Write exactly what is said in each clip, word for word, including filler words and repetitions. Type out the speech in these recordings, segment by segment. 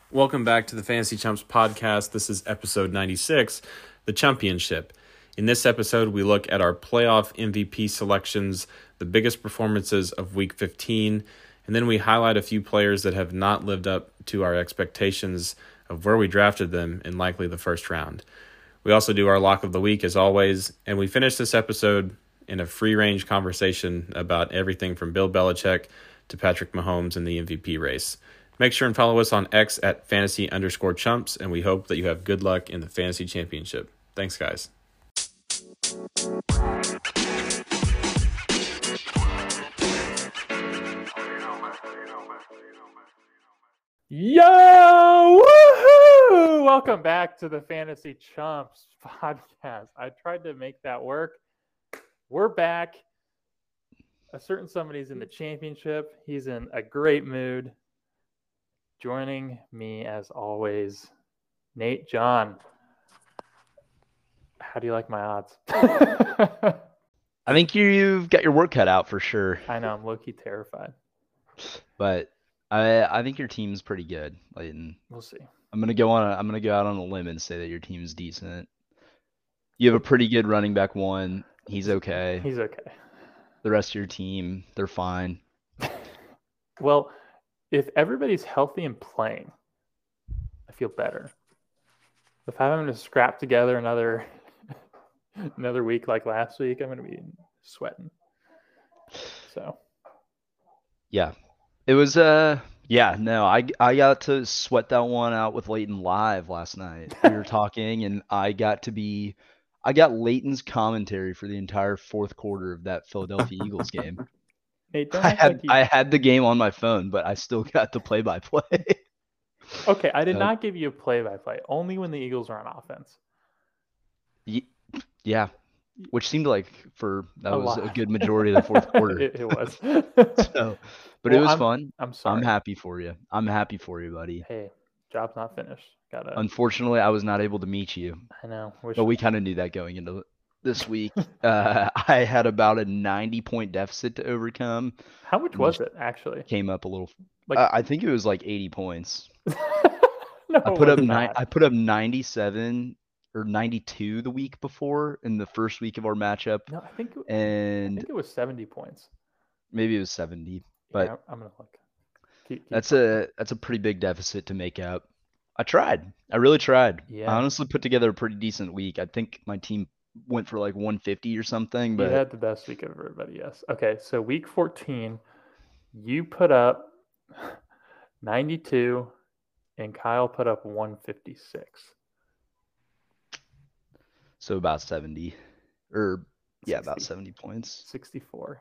Welcome back to the Fantasy Chumps podcast. This is episode ninety-six, the championship. In this episode, we look at our playoff M V P selections, the biggest performances of week fifteen, and then we highlight a few players that have not lived up to our expectations of where we drafted them in likely the first round. We also do our lock of the week as always, and we finish this episode in a free-range conversation about everything from Bill Belichick to Patrick Mahomes in the M V P race. Make sure and follow us on X at fantasy underscore chumps, and we hope that you have good luck in the fantasy championship. Thanks, guys. Yo! Woohoo! Welcome back to the Fantasy Chumps podcast. I tried to make that work. We're back. A certain somebody's in the championship. He's in a great mood. Joining me, as always, Nate John. How do you like my odds? I think you've got your work cut out for sure. I know, I'm low-key terrified. But I I think your team's pretty good, Leighton. We'll see. I'm gonna go on. A, I'm gonna go out on a limb and say that your team's decent. You have a pretty good running back one. He's okay. He's okay. The rest of your team, they're fine. Well, if everybody's healthy and playing, I feel better. If I'm having to scrap together another another week like last week, I'm going to be sweating. So, yeah, it was. Uh, yeah, no, I I got to sweat that one out with Leighton live last night. We were talking, and I got to be. I got Leighton's commentary for the entire fourth quarter of that Philadelphia Eagles game. Nate, don't I act had like you... I had the game on my phone, but I still got the play-by-play. Okay, I did Uh, not give you a play-by-play. Only when the Eagles are on offense. Ye- Yeah, which seemed like for that A was a lot. good majority of the fourth quarter. it, it was. So, but it Well, was I'm- fun. I'm sorry. I'm happy for you. I'm happy for you, buddy. Hey, job's not finished. Gotta. Unfortunately, I was not able to meet you, I know. Wish... but we kind of knew that going into this week. uh, I had about a ninety point deficit to overcome. How much and was just it actually? Came up a little. Like, Uh, I think it was like eighty points. no, I put it up was nine. not. I put up ninety-seven or ninety-two the week before in the first week of our matchup, No, I think. I and think it was seventy points. maybe it was seventy. But yeah, I'm gonna look. Keep, keep that's talking. a that's a pretty big deficit to make up. I tried. I really tried. Yeah. I honestly put together a pretty decent week. I think my team went for like one fifty or something, You but had the best week of everybody. Yes. Okay, so week fourteen, you put up ninety-two, and Kyle put up one fifty-six. so about seventy, or yeah, about sixty. seventy points. sixty-four.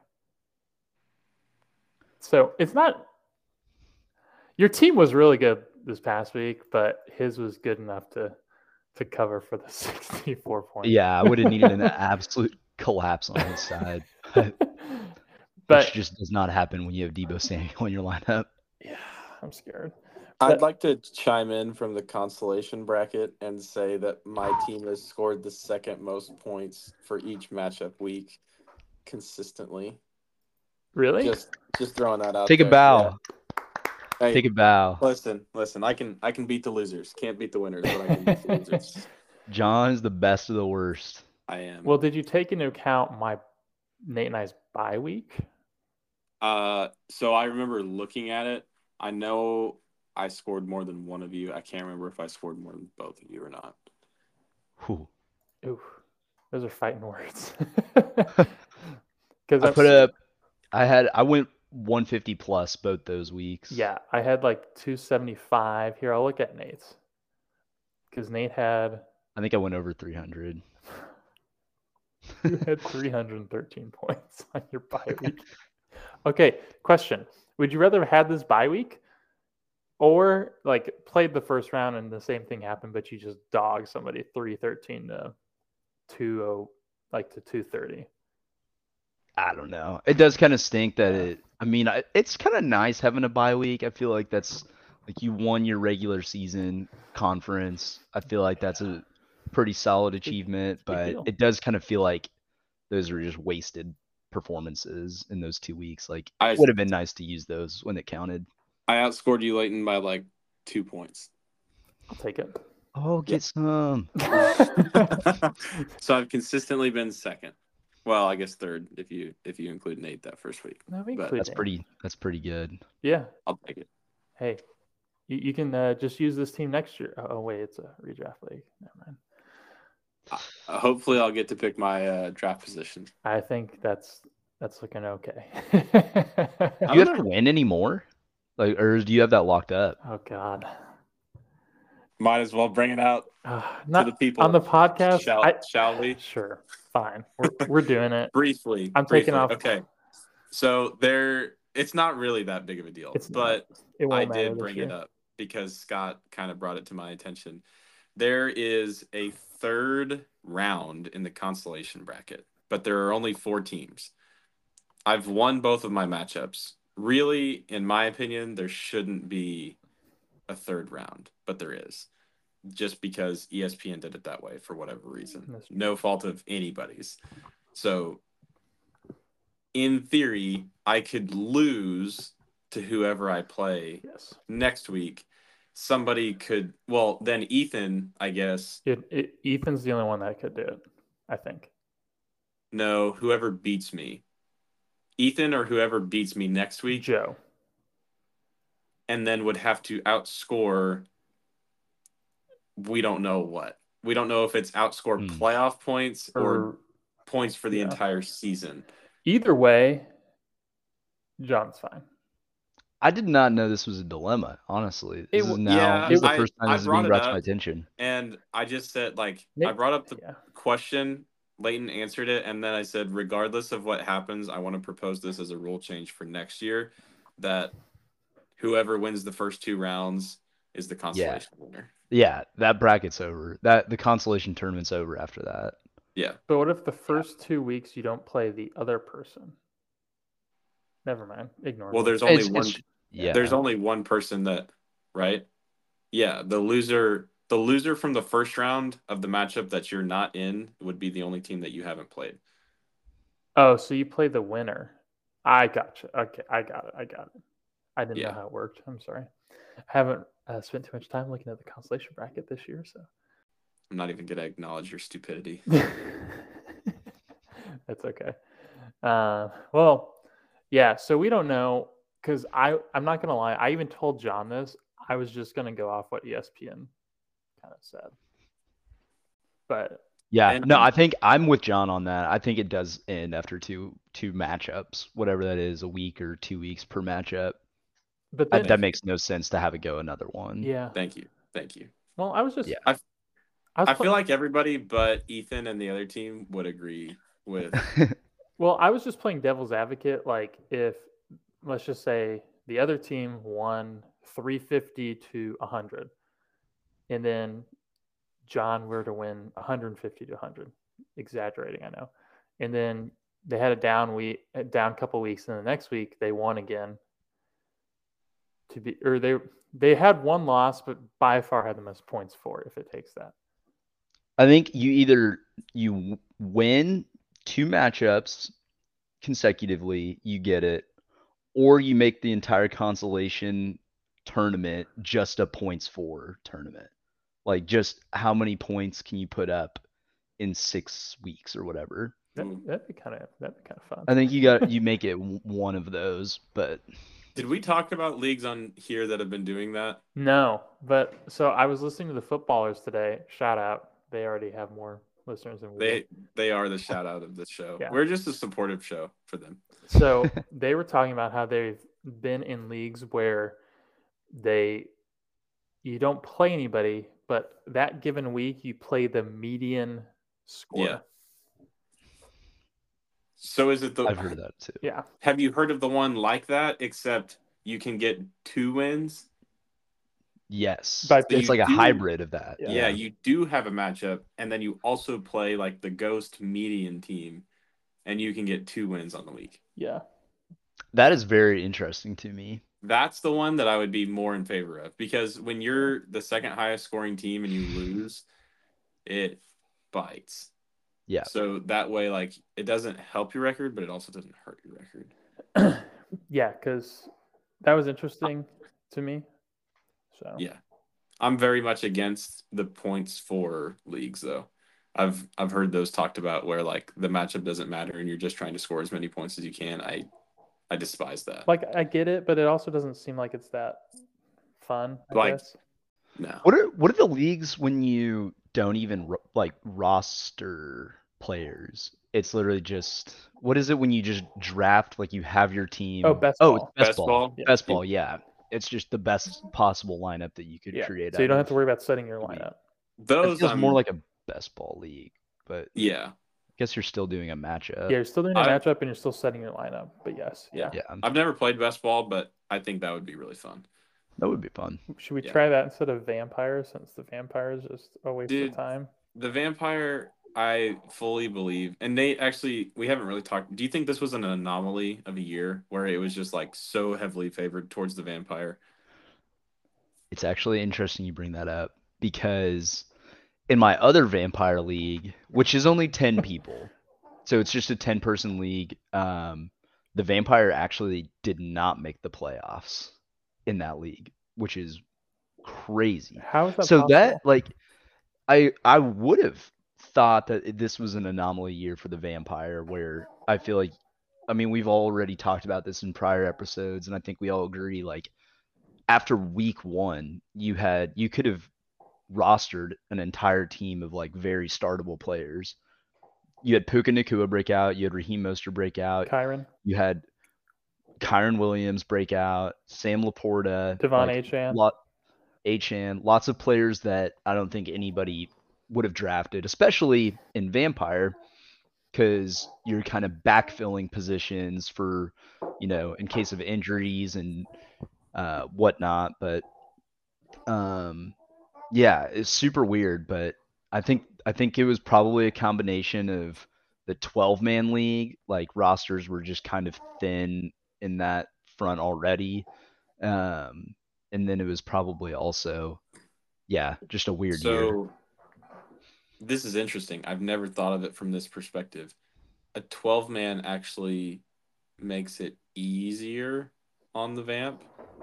So it's not. Your team was really good this past week, but his was good enough to to cover for the sixty-four points. Yeah, I would have needed an absolute collapse on his side, but, But which just does not happen when you have Deebo Samuel in your lineup. yeah, I'm scared. I'd But- like to chime in from the consolation bracket and say that my team has scored the second most points for each matchup week consistently. Really? Just just throwing that out Take there. a bow. Yeah. Hey, Take a bow. listen, listen. I can I can beat the losers. Can't beat the winners, but I can beat the losers. John is the best of the worst. I am. Well, did you take into account my Nate and I's bye week? Uh, so I remember looking at it. I know I scored more than one of you. I can't remember if I scored more than both of you or not. Whew. Ooh, those are fighting words. I Because put up. I had. I went one fifty plus both those weeks. Yeah, I had like two seventy-five. Here, I'll look at Nate's. Because Nate had I think I went over three hundred. you had three hundred thirteen points on your bye week. Okay, question. Would you rather have had this bye week or like played the first round and the same thing happened, but you just dogged somebody three thirteen to two oh, like to two thirty? I don't know. It does kind of stink that it. I mean, I, it's kind of nice having a bye week. I feel like that's like you won your regular season conference. I feel like that's a pretty solid achievement, big but deal. it does kind of feel like those are just wasted performances in those two weeks. Like, I- it would have been nice to use those when it counted. I outscored you, Leighton, by like two points. I'll take it. Oh, get some. So I've consistently been second. Well, I guess third if you if you include Nate that first week. No, we But include That's Nate. pretty. That's pretty good. Yeah. I'll take it. Hey, you, you can uh, just use this team next year. Oh, oh, wait, it's a redraft league. Never mind. Uh, hopefully, I'll get to pick my uh, draft position. I think that's that's looking okay. Do I you don't have to know. win anymore? Like, or do you have that locked up? Oh God. Might as well bring it out Uh, to not the people on the podcast. Shall, I, shall we? Sure, fine. We're we're doing it. Briefly. I'm briefly. taking off. Okay. So there, it's not really that big of a deal, It's but not. It won't I matter did this bring year. it up because Scott kind of brought it to my attention. There is a third round in the consolation bracket, but there are only four teams. I've won both of my matchups. Really, in my opinion, there shouldn't be a third round, but there is. Just because E S P N did it that way for whatever reason. That's- No fault of anybody's. So, in theory, I could lose to whoever I play Yes. next week. Somebody could, well, then Ethan, I guess. It, it, Ethan's the only one that could do it, I think. No, whoever beats me. Ethan or whoever beats me next week. Joe. And then would have to outscore, we don't know what. We don't know if it's outscore Hmm. playoff points or, Or points for the yeah. entire season. Either way, John's fine. I did not know this was a dilemma. Honestly, It this is w- now yeah, this is the I- first time I this is brought being it brought to up. my attention. And I just said, like, Nick- I brought up the Yeah. question, Leighton answered it, and then I said, regardless of what happens, I want to propose this as a rule change for next year, that whoever wins the first two rounds is the consolation winner. Yeah, that bracket's over. That the consolation tournament's over after that. Yeah. But what if the first two weeks you don't play the other person? Never mind. Ignore Well, me. there's only It's- one. it's- yeah, There's only one person that, right? Yeah, the loser, the loser from the first round of the matchup that you're not in would be the only team that you haven't played. Oh, so you play the winner. I gotcha. Okay, I got it. I got it. I didn't Yeah. know how it worked. I'm sorry. I haven't uh, spent too much time looking at the consolation bracket this year, so I'm not even going to acknowledge your stupidity. that's okay. Uh, well, yeah. So we don't know because I I'm not gonna lie. I even told John this. I was just gonna go off what E S P N kind of said, but yeah. And- No, I think I'm with John on that. I think it does end after two two matchups, whatever that is, a week or two weeks per matchup. but Uh, then that makes no sense to have it go another one. yeah. Thank you. Thank you. Well, I was just Yeah. I- I, was I pla- feel like everybody but Ethan and the other team would agree with. Well, I was just playing devil's advocate. Like, if let's just say the other team won three fifty to one hundred, and then John were to win one hundred fifty to one hundred, exaggerating, I know, and then they had a down week, a down couple weeks, and the next week they won again. To be, or they they had one loss, but by far had the most points for it. If it takes that, I think you either you w- win two matchups consecutively, you get it, or you make the entire consolation tournament just a points for tournament. Like, just how many points can you put up in six weeks or whatever. that, Ooh. that'd be kind of that'd be kind of fun. I think you got you make it w- one of those, but Did we talk about leagues on here that have been doing that? No, but so I was listening to the footballers today. Shout out. They already have more listeners than we do. They they are the shout out of this show. Yeah. We're just a supportive show for them. So they were talking about how they've been in leagues where they you don't play anybody, but that given week you play the median score. Yeah. So is it the I've heard of that too. Yeah. Have you heard of the one like that except you can get two wins? Yes, But it's you like a do- hybrid of that. Yeah. Yeah. you do have a matchup and then you also play like the ghost median team and you can get two wins on the week. Yeah. That is very interesting to me. That's the one that I would be more in favor of because when you're the second highest scoring team and you lose, it bites. Yeah. So that way, like, it doesn't help your record, but it also doesn't hurt your record. Yeah, because that was interesting to me. So Yeah. I'm very much against the points for leagues, though. I've I've heard those talked about where like the matchup doesn't matter and you're just trying to score as many points as you can. I I despise that. Like I get it, but it also doesn't seem like it's that fun. I Like, guess. no. What are what are the leagues when you don't even ro- like roster players? It's literally just what is it when you just draft like you have your team? Oh, best Oh, it's ball. best Best ball. ball? Yeah. Best ball, yeah. It's just the best possible lineup that you could Yeah. create So you out don't of. have to worry about setting your lineup. It Those feels more I'm like a best ball league, but I yeah. guess you're still doing a matchup. Yeah, you're still doing a I matchup and you're still setting your lineup. But yes, yeah. Yeah, I've never played best ball, but I think that would be really fun. that would be fun. Should we Yeah. try that instead of vampire, since the vampire is just a waste Dude, of time? The vampire, I fully believe, and Nate, actually, we haven't really talked. Do you think this was an anomaly of a year where it was just like so heavily favored towards the vampire? It's actually interesting you bring that up because in my other vampire league, which is only ten people, so it's just a ten person league, um, the vampire actually did not make the playoffs in that league, which is crazy. How is that So possible? that like I I would have thought that this was an anomaly year for the vampire where I feel like I mean we've already talked about this in prior episodes and I think we all agree like after week one you had you could have rostered an entire team of like very startable players. You had Puka Nakua break out, you had Raheem Mostert break out, Kyron, you had Kyron Williams break out, Sam Laporta, Devon like Achan. lot Achan, lots of players that I don't think anybody would have drafted, especially in Vampire, because you're kind of backfilling positions for, you know, in case of injuries and uh, whatnot. But um, yeah, it's super weird. But I think I think it was probably a combination of the twelve man league, like rosters were just kind of thin in that front already. Um, and then it was probably also, yeah, just a weird year. So this is interesting. I've never thought of it from this perspective. A twelve man actually makes it easier on the vamp.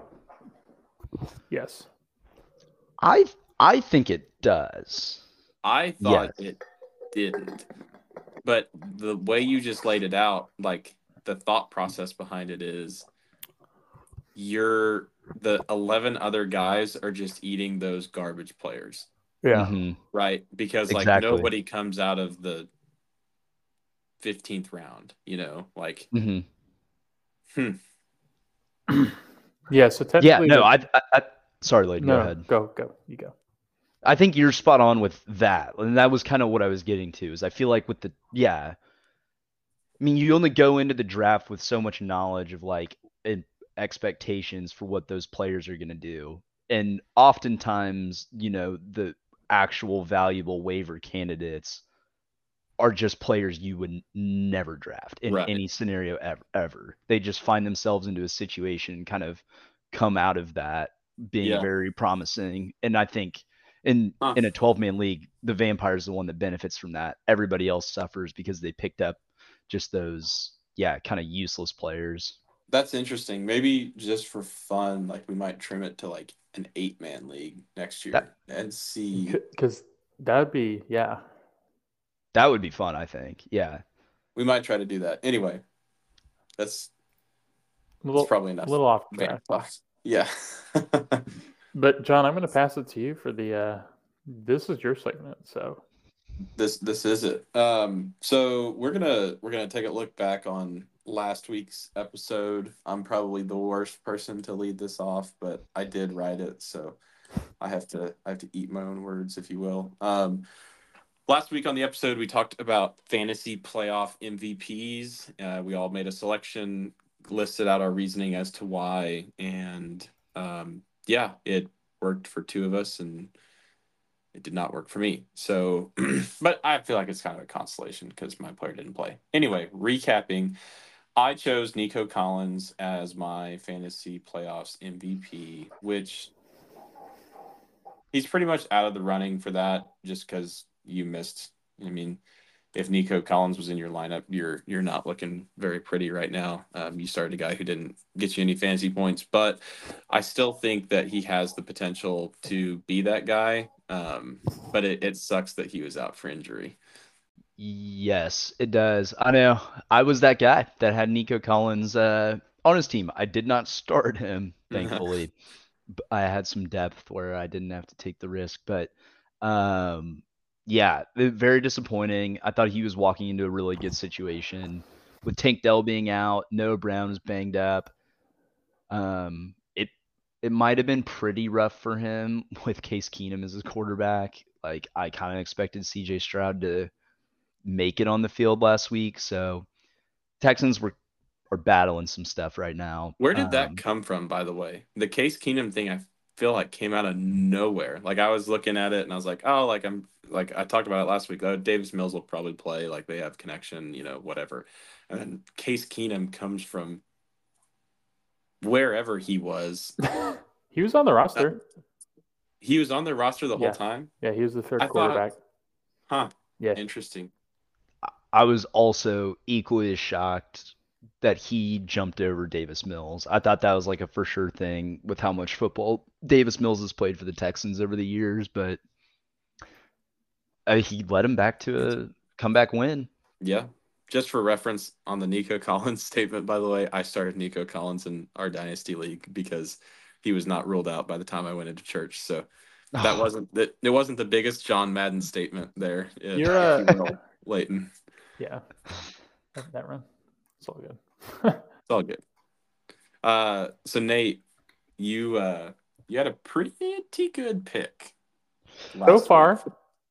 Yes. I I think it does. I thought Yes. it didn't. But the way you just laid it out, like the thought process behind it is you're the eleven other guys are just eating those garbage players, Yeah. Mhm. right? Because like Exactly. nobody comes out of the fifteenth round, you know, like Mhm. hmm. Yeah. So Yeah, technically, no, the- I, I, I sorry, Layden, no, go ahead. go go you go. I think you're spot on with that. And that was kind of what I was getting to is I feel like with the yeah. I mean, you only go into the draft with so much knowledge of like in- expectations for what those players are going to do. And oftentimes, you know, the actual valuable waiver candidates are just players you would never draft in Right. any scenario ever, ever. They just find themselves into a situation and kind of come out of that being Yeah. very promising. And I think in Huh. in a twelve man league, the vampire is the one that benefits from that. Everybody else suffers because they picked up just those yeah, kind of useless players. That's interesting. Maybe just for fun, like we might trim it to like an eight man league next year That- and see. Because that would be yeah. That would be fun, I think. Yeah. We might try to do that. Anyway, that's A little, that's probably enough. a little off Vamp track. talk. Yeah. But John, I'm going to pass it to you for the. Uh, this is your segment, so this this is it. Um, so we're gonna we're gonna take a look back on last week's episode. I'm probably the worst person to lead this off, but I did write it, so I have to I have to eat my own words, if you will. Um, last week on the episode, we talked about fantasy playoff M V Ps. Uh, we all made a selection, listed out our reasoning as to why, and um, yeah, it worked for two of us, and it did not work for me. So, but I feel like it's kind of a consolation because my player didn't play. Anyway, recapping, I chose Nico Collins as my fantasy playoffs M V P, which he's pretty much out of the running for that just because you missed. I mean, if Nico Collins was in your lineup, you're you're not looking very pretty right now. Um, you started a guy who didn't get you any fantasy points, but I still think that he has the potential to be that guy. Um, but it, it sucks that he was out for injury. Yes, it does. I know. I was that guy that had Nico Collins uh, on his team. I did not start him, thankfully. B- I had some depth where I didn't have to take the risk, but um, yeah, it- very disappointing. I thought he was walking into a really good situation with Tank Dell being out, Noah Brown was banged up. Um, it it might have been pretty rough for him with Case Keenum as his quarterback. Like I kind of expected C J Stroud to make it on the field last week. So Texans were are battling some stuff right now. Where did that Um, come from, by the way? The Case Keenum thing, I feel like came out of nowhere. Like I was looking at it and I was like, oh, like I'm like I talked about it last week. Oh, Davis Mills will probably play. Like they have connection, you know, whatever. And then Case Keenum comes from wherever he was. He was on the Uh, roster. he was on their roster the whole Yeah. time. Yeah, he was the third I thought, quarterback. huh? Yeah. Interesting. I was also equally as shocked that he jumped over Davis Mills. I thought that was like a for sure thing with how much football Davis Mills has played for the Texans over the years, but uh, he led him back to a comeback win. Yeah. Just for reference on the Nico Collins statement, by the way, I started Nico Collins in our dynasty league because he was not ruled out by the time I went into church. So that wasn't that it wasn't the biggest John Madden statement there. If, You're if a- you will, Leighton. Yeah. That, that run. It's all good. It's all good. Uh, so Nate, you uh, you had a pretty good pick. So last far, week.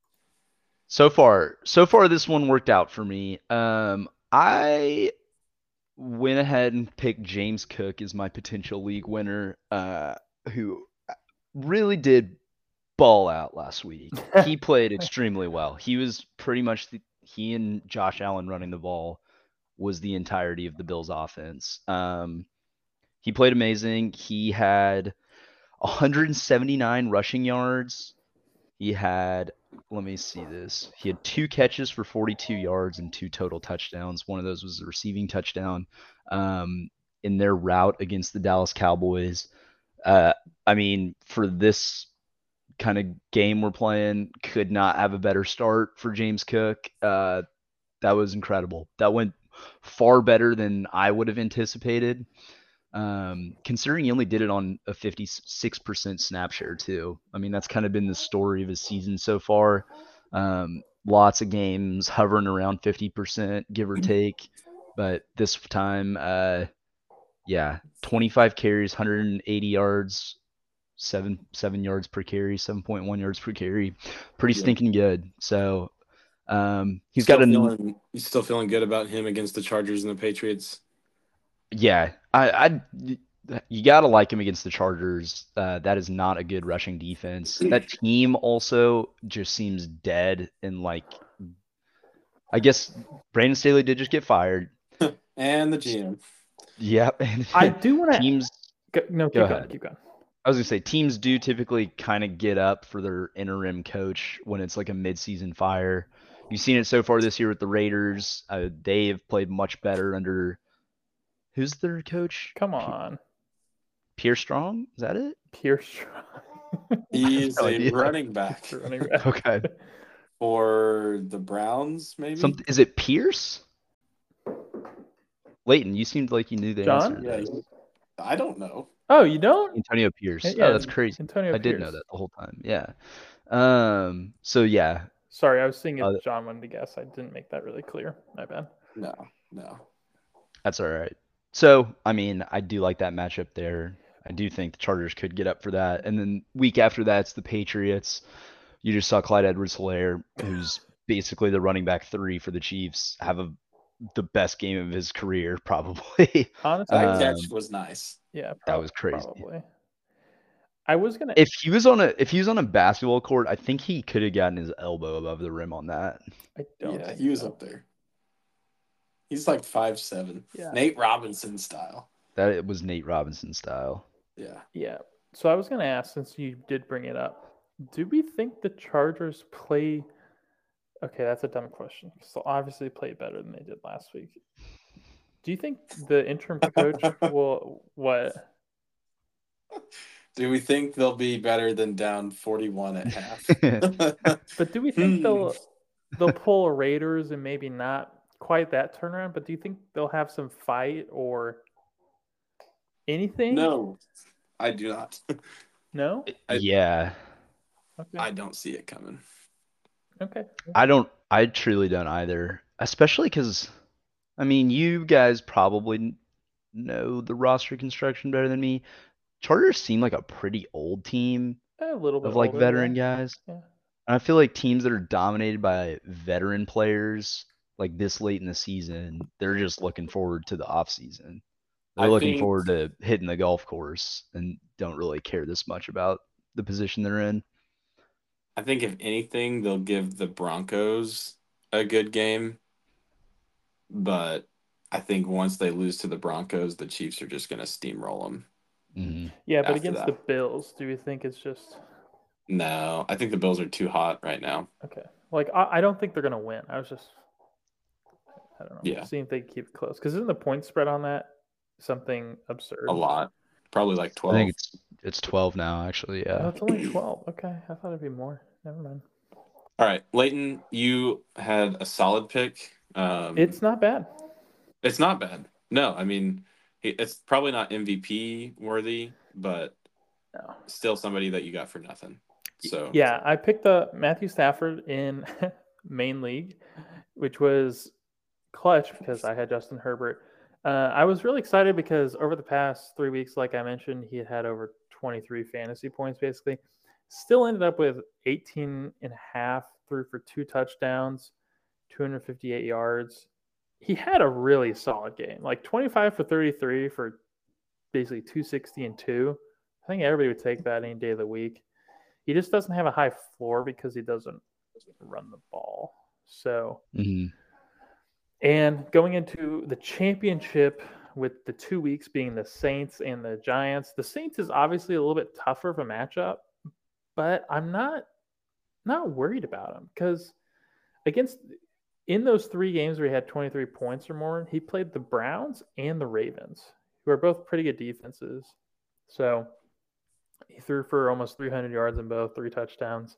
So far, so far this one worked out for me. Um, I went ahead and picked James Cook as my potential league winner, uh, who really did ball out last week. He played extremely well. He was pretty much the, he and Josh Allen running the ball was the entirety of the Bills' offense. Um, he played amazing. He had one hundred seventy-nine rushing yards. He had, let me see this. He had two catches for forty-two yards and two total touchdowns. One of those was a receiving touchdown um, in their route against the Dallas Cowboys. Uh, I mean, for this kind of game we're playing, could not have a better start for James Cook. Uh, that was incredible. That went far better than I would have anticipated. Um, considering he only did it on a fifty-six percent snap share too. I mean, that's kind of been the story of his season so far. Um, lots of games hovering around fifty percent, give or take. But this time, uh, yeah, twenty-five carries, one hundred eighty yards, seven seven yards per carry, seven point one yards per carry. Pretty Yeah. stinking good. So um, he's Still got a feeling, you still feeling good about him against the Chargers and the Patriots? yeah. I I you gotta like him against the Chargers. Uh, that is not a good rushing defense. That team also just seems dead and like I guess Brandon Staley did just get fired. And the G M. Yep. And I do want to. teams No, keep Go going. ahead. Keep going. I was gonna say teams do typically kind of get up for their interim coach when it's like a midseason fire. You've seen it so far this year with the Raiders. Uh, they have played much better under who's their coach? Come P- on. Pierre Strong? Is that it? Pierce. He's no a idea. running back Running back. Okay. for the Browns, maybe. Some is it Pierce? Leighton, you seemed like you knew the John? answer to Yeah, this. he- I don't know. Oh, you don't? Antonio Pierce. Yeah, Oh, that's crazy. Antonio I did Pierce. know that the whole time. Yeah. Um. So yeah. Sorry, I was seeing if Uh, John wanted to guess. I didn't make that really clear. My bad. No, no. That's all right. So, I mean, I do like that matchup there. I do think the Chargers could get up for that. And then week after that, it's the Patriots. You just saw Clyde Edwards-Helaire, who's basically the running back three for the Chiefs, have a the best game of his career, probably. Honestly, That Um, catch was nice. yeah, that prob- was crazy. Probably. I was gonna. If he was on a if he was on a basketball court, I think he could have gotten his elbow above the rim on that. I don't. Yeah, think he was so. up there. He's like five seven. Yeah. Nate Robinson style. That it was Nate Robinson style. Yeah. Yeah. So I was gonna ask, since you did bring it up, do we think the Chargers play Okay, that's a dumb question. So obviously played better than they did last week. Do you think the interim coach will what? Do we think they'll be better than down forty-one at half? But do we think Hmm. they'll they'll pull a Raiders and maybe not quite that turnaround? But do you think they'll have some fight or anything? No, I do not. No? I- Yeah, Okay. I don't see it coming. Okay. I don't. I truly don't either. Especially because, I mean, you guys probably n- know the roster construction better than me. Chargers seem like a pretty old team A little bit of like older, veteran yeah. guys. Yeah. And I feel like teams that are dominated by veteran players like this late in the season, they're just looking forward to the off season. They're I looking think forward to hitting the golf course and don't really care this much about the position they're in. I think if anything, they'll give the Broncos a good game, but I think once they lose to the Broncos, the Chiefs are just going to steamroll them. hmm Yeah, but After against that. the Bills, do you think it's just No, I think the Bills are too hot right now. okay? Like I, I don't think they're gonna win. I was just I don't know. Yeah. Seeing if they keep it close. Because isn't the point spread on that something absurd? A lot, probably like I twelve. think it's it's twelve now, actually. Oh, Yeah. it's only twelve. Okay. I thought it'd be more. Never mind. All right, Leighton, you had a solid pick. Um, It's not bad. it's not bad. No, I mean, he- it's probably not M V P worthy, but No. still somebody that you got for nothing. So Yeah, I picked up Matthew Stafford in main league, which was clutch because I had Justin Herbert. Uh, I was really excited because over the past three weeks, like I mentioned, he had had over twenty-three fantasy points basically. Still ended up with eighteen and a half, threw for two touchdowns, two hundred fifty-eight yards. He had a really solid game, like twenty-five for thirty-three for basically two sixty and two. I think everybody would take that any day of the week. He just doesn't have a high floor because he doesn't run the ball. So, hmm and going into the championship with the two weeks being the Saints and the Giants, the Saints is obviously a little bit tougher of a matchup, but I'm not not worried about him because against in those three games where he had twenty-three points or more, he played the Browns and the Ravens, who are both pretty good defenses. So he threw for almost three hundred yards in both, three touchdowns.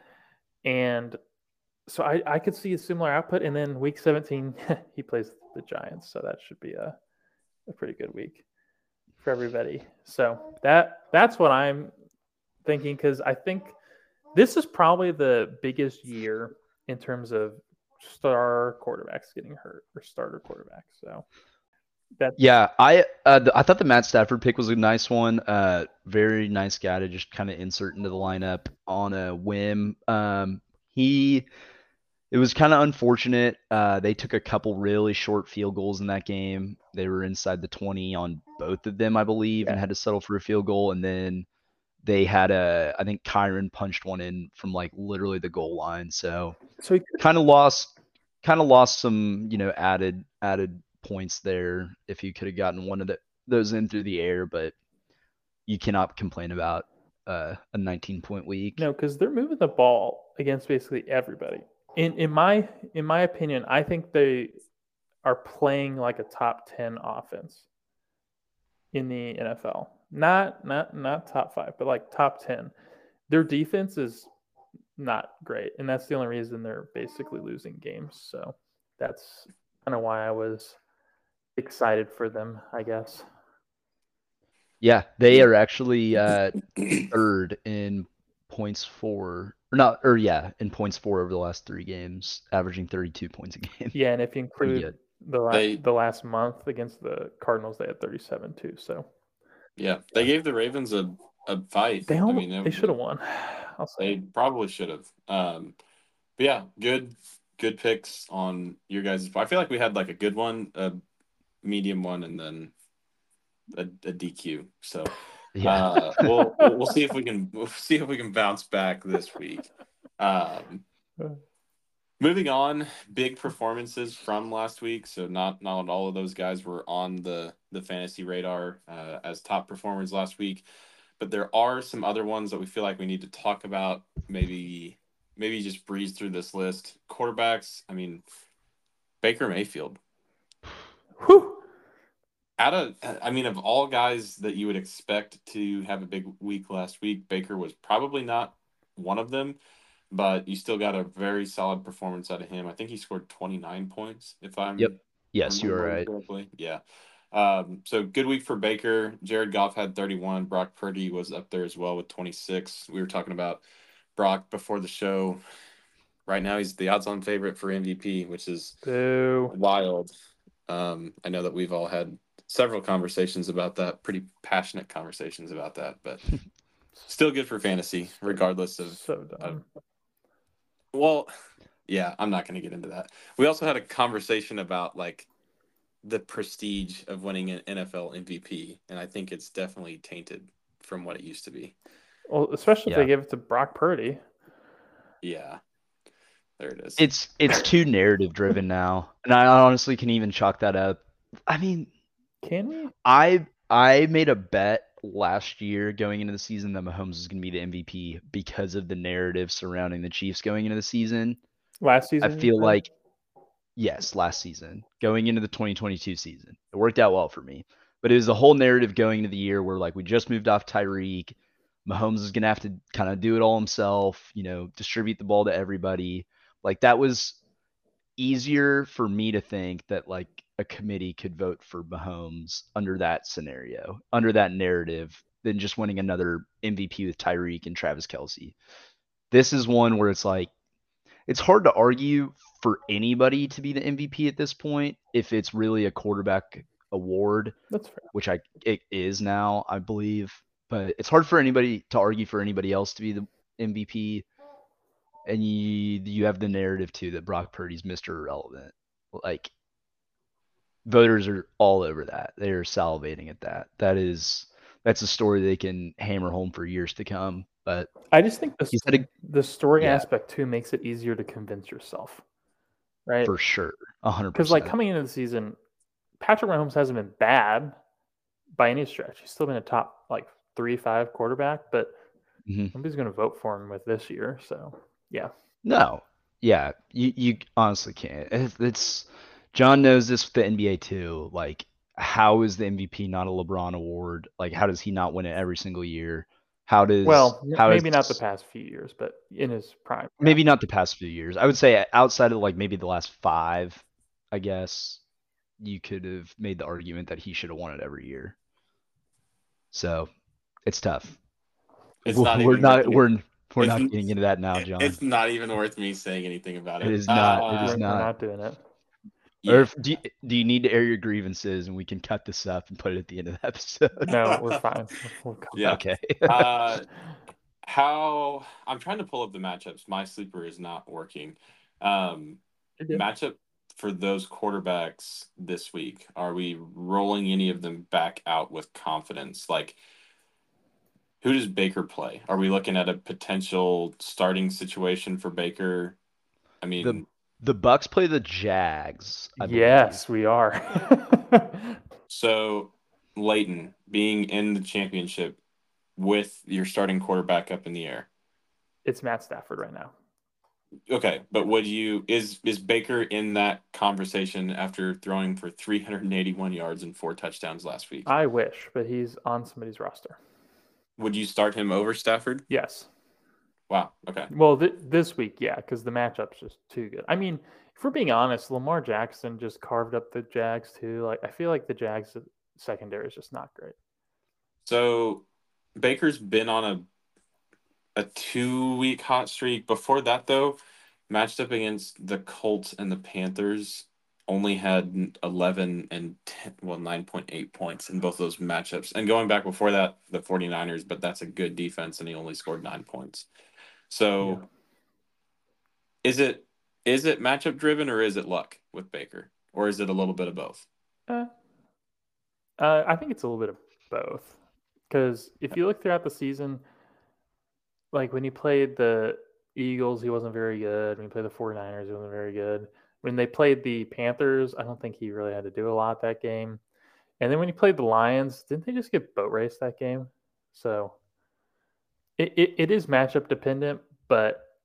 And so I, I could see a similar output. And then week seventeen, he plays the Giants. So that should be a, a pretty good week for everybody. So that that's what I'm thinking because I think this is probably the biggest year in terms of star quarterbacks getting hurt or starter quarterbacks. So that's Yeah, I uh, th- I thought the Matt Stafford pick was a nice one. Uh, very nice guy to just kind of insert into the lineup on a whim. Um, he it was kind of unfortunate. Uh, they took a couple really short field goals in that game. They were inside the twenty on both of them, I believe, and Yeah. had to settle for a field goal. And then they had a, I think Kyron punched one in from like literally the goal line. So so he, kind of lost, kind of lost some, you know, added added points there if he could have gotten one of the, those in through the air. But you cannot complain about uh, a nineteen point week. no, because they're moving the ball against basically everybody. In in my in my opinion, I think they are playing like a top ten offense in the N F L. Not not not top five, but like top ten. Their defense is not great, and that's the only reason they're basically losing games. So that's kind of why I was excited for them, I guess. Yeah, they are actually uh, third in points for, or not, or yeah, in points for over the last three games, averaging thirty-two points a game. Yeah, and if you Pretty include good. the last, They- the last month against the Cardinals, they had thirty-seven too. So yeah, they gave the Ravens a, a fight. they I almost, mean, it- they should have won. I'll They say. probably should have. Um, but yeah, good good picks on your guys'. I feel like we had like a good one, a medium one, and then a, a D Q. So Yeah. uh, we'll we'll we'll see if we can we'll see if we can bounce back this week. Um, moving on, big performances from last week. So not not all of those guys were on the the fantasy radar uh, as top performers last week, but there are some other ones that we feel like we need to talk about. Maybe maybe just breeze through this list. Quarterbacks, I mean, Baker Mayfield. Whew. Out of, I mean, of all guys that you would expect to have a big week last week, Baker was probably not one of them, but you still got a very solid performance out of him. I think he scored twenty-nine points, if I'm Yep. Yes, you are remembering right. correctly. Yeah. Um, so good week for Baker. Jared Goff had thirty-one. Brock Purdy was up there as well with twenty-six. We were talking about Brock before the show. Right now, he's the odds-on favorite for M V P, which is Boo. wild. Um, I know that we've all had several conversations about that, pretty passionate conversations about that, but still good for fantasy, regardless of. So dumb. of well, yeah, I'm not going to get into that. We also had a conversation about like the prestige of winning an N F L M V P, and I think it's definitely tainted from what it used to be. Well, especially if Yeah. they give it to Brock Purdy. Yeah, there it is. It's it's too narrative driven now, and I honestly can even chalk that up. I mean, Can we? I I made a bet last year going into the season that Mahomes was going to be the M V P because of the narrative surrounding the Chiefs going into the season. Last I season? you feel said? like yes, last season, going into the twenty twenty-two season, it worked out well for me. But it was the whole narrative going into the year where like we just moved off Tyreek, Mahomes is going to have to kind of do it all himself, you know, distribute the ball to everybody. Like that was easier for me to think that like a committee could vote for Mahomes under that scenario, under that narrative, than just winning another M V P with Tyreek and Travis Kelce. This is one where it's like it's hard to argue for anybody to be the M V P at this point if it's really a quarterback award, That's fair. which I it is now, I believe. But it's hard for anybody to argue for anybody else to be the M V P. And you you have the narrative too that Brock Purdy's Mister Irrelevant. Like voters are all over that. They are salivating at that. That is that's a story they can hammer home for years to come. But I just think the, he's had a the story yeah. aspect too makes it easier to convince yourself, right? For sure, a hundred Because percent. like coming into the season, Patrick Mahomes hasn't been bad by any stretch. He's still been a top like three, five quarterback, but mm-hmm. nobody's going to vote for him with this year. So yeah. No, yeah, you you honestly can't. It's, it's John knows this with the N B A too. Like, how is the M V P not a LeBron award? Like, how does he not win it every single year? How does well how maybe is, not the past few years, but in his prime. Maybe not the past few years. I would say outside of like maybe the last five, I guess you could have made the argument that he should have won it every year. So it's tough. It's we're not we're even not worth we're we're it's, not getting into that now, John. It's not even worth me saying anything about it. It is not. Uh, it is We're not. not doing it. Yeah. Or if, do, you, do you need to air your grievances and we can cut this up and put it at the end of the episode? No, we're fine. We'll Yeah. Okay. uh, how I'm trying to pull up the matchups. My sleeper is not working. Um, matchup for those quarterbacks this week. Are we rolling any of them back out with confidence? Like, who does Baker play? Are we looking at a potential starting situation for Baker? I mean, the the Bucks play the Jags. I yes, we are. So, Leighton being in the championship with your starting quarterback up in the air. It's Matt Stafford right now. Okay, but would you is is Baker in that conversation after throwing for three hundred eighty-one yards and four touchdowns last week? I wish, but he's on somebody's roster. Would you start him over Stafford? Yes. Wow. Okay. Well, th- this week, yeah, because the matchup's just too good. I mean, if we're being honest, Lamar Jackson just carved up the Jags too. Like, I feel like the Jags secondary is just not great. So Baker's been on a a two week hot streak. Before that, though, matched up against the Colts and the Panthers, only had eleven and ten, well, nine point eight points in both those matchups. And going back before that, the 49ers, but that's a good defense, and he only scored nine points. So Yeah. is it is it matchup driven or is it luck with Baker? Or is it a little bit of both? Uh, uh, I think it's a little bit of both. Because if you look throughout the season, like when he played the Eagles, he wasn't very good. When he played the 49ers, he wasn't very good. When they played the Panthers, I don't think he really had to do a lot that game. And then when he played the Lions, didn't they just get boat raced that game? So it, it, it is matchup dependent, but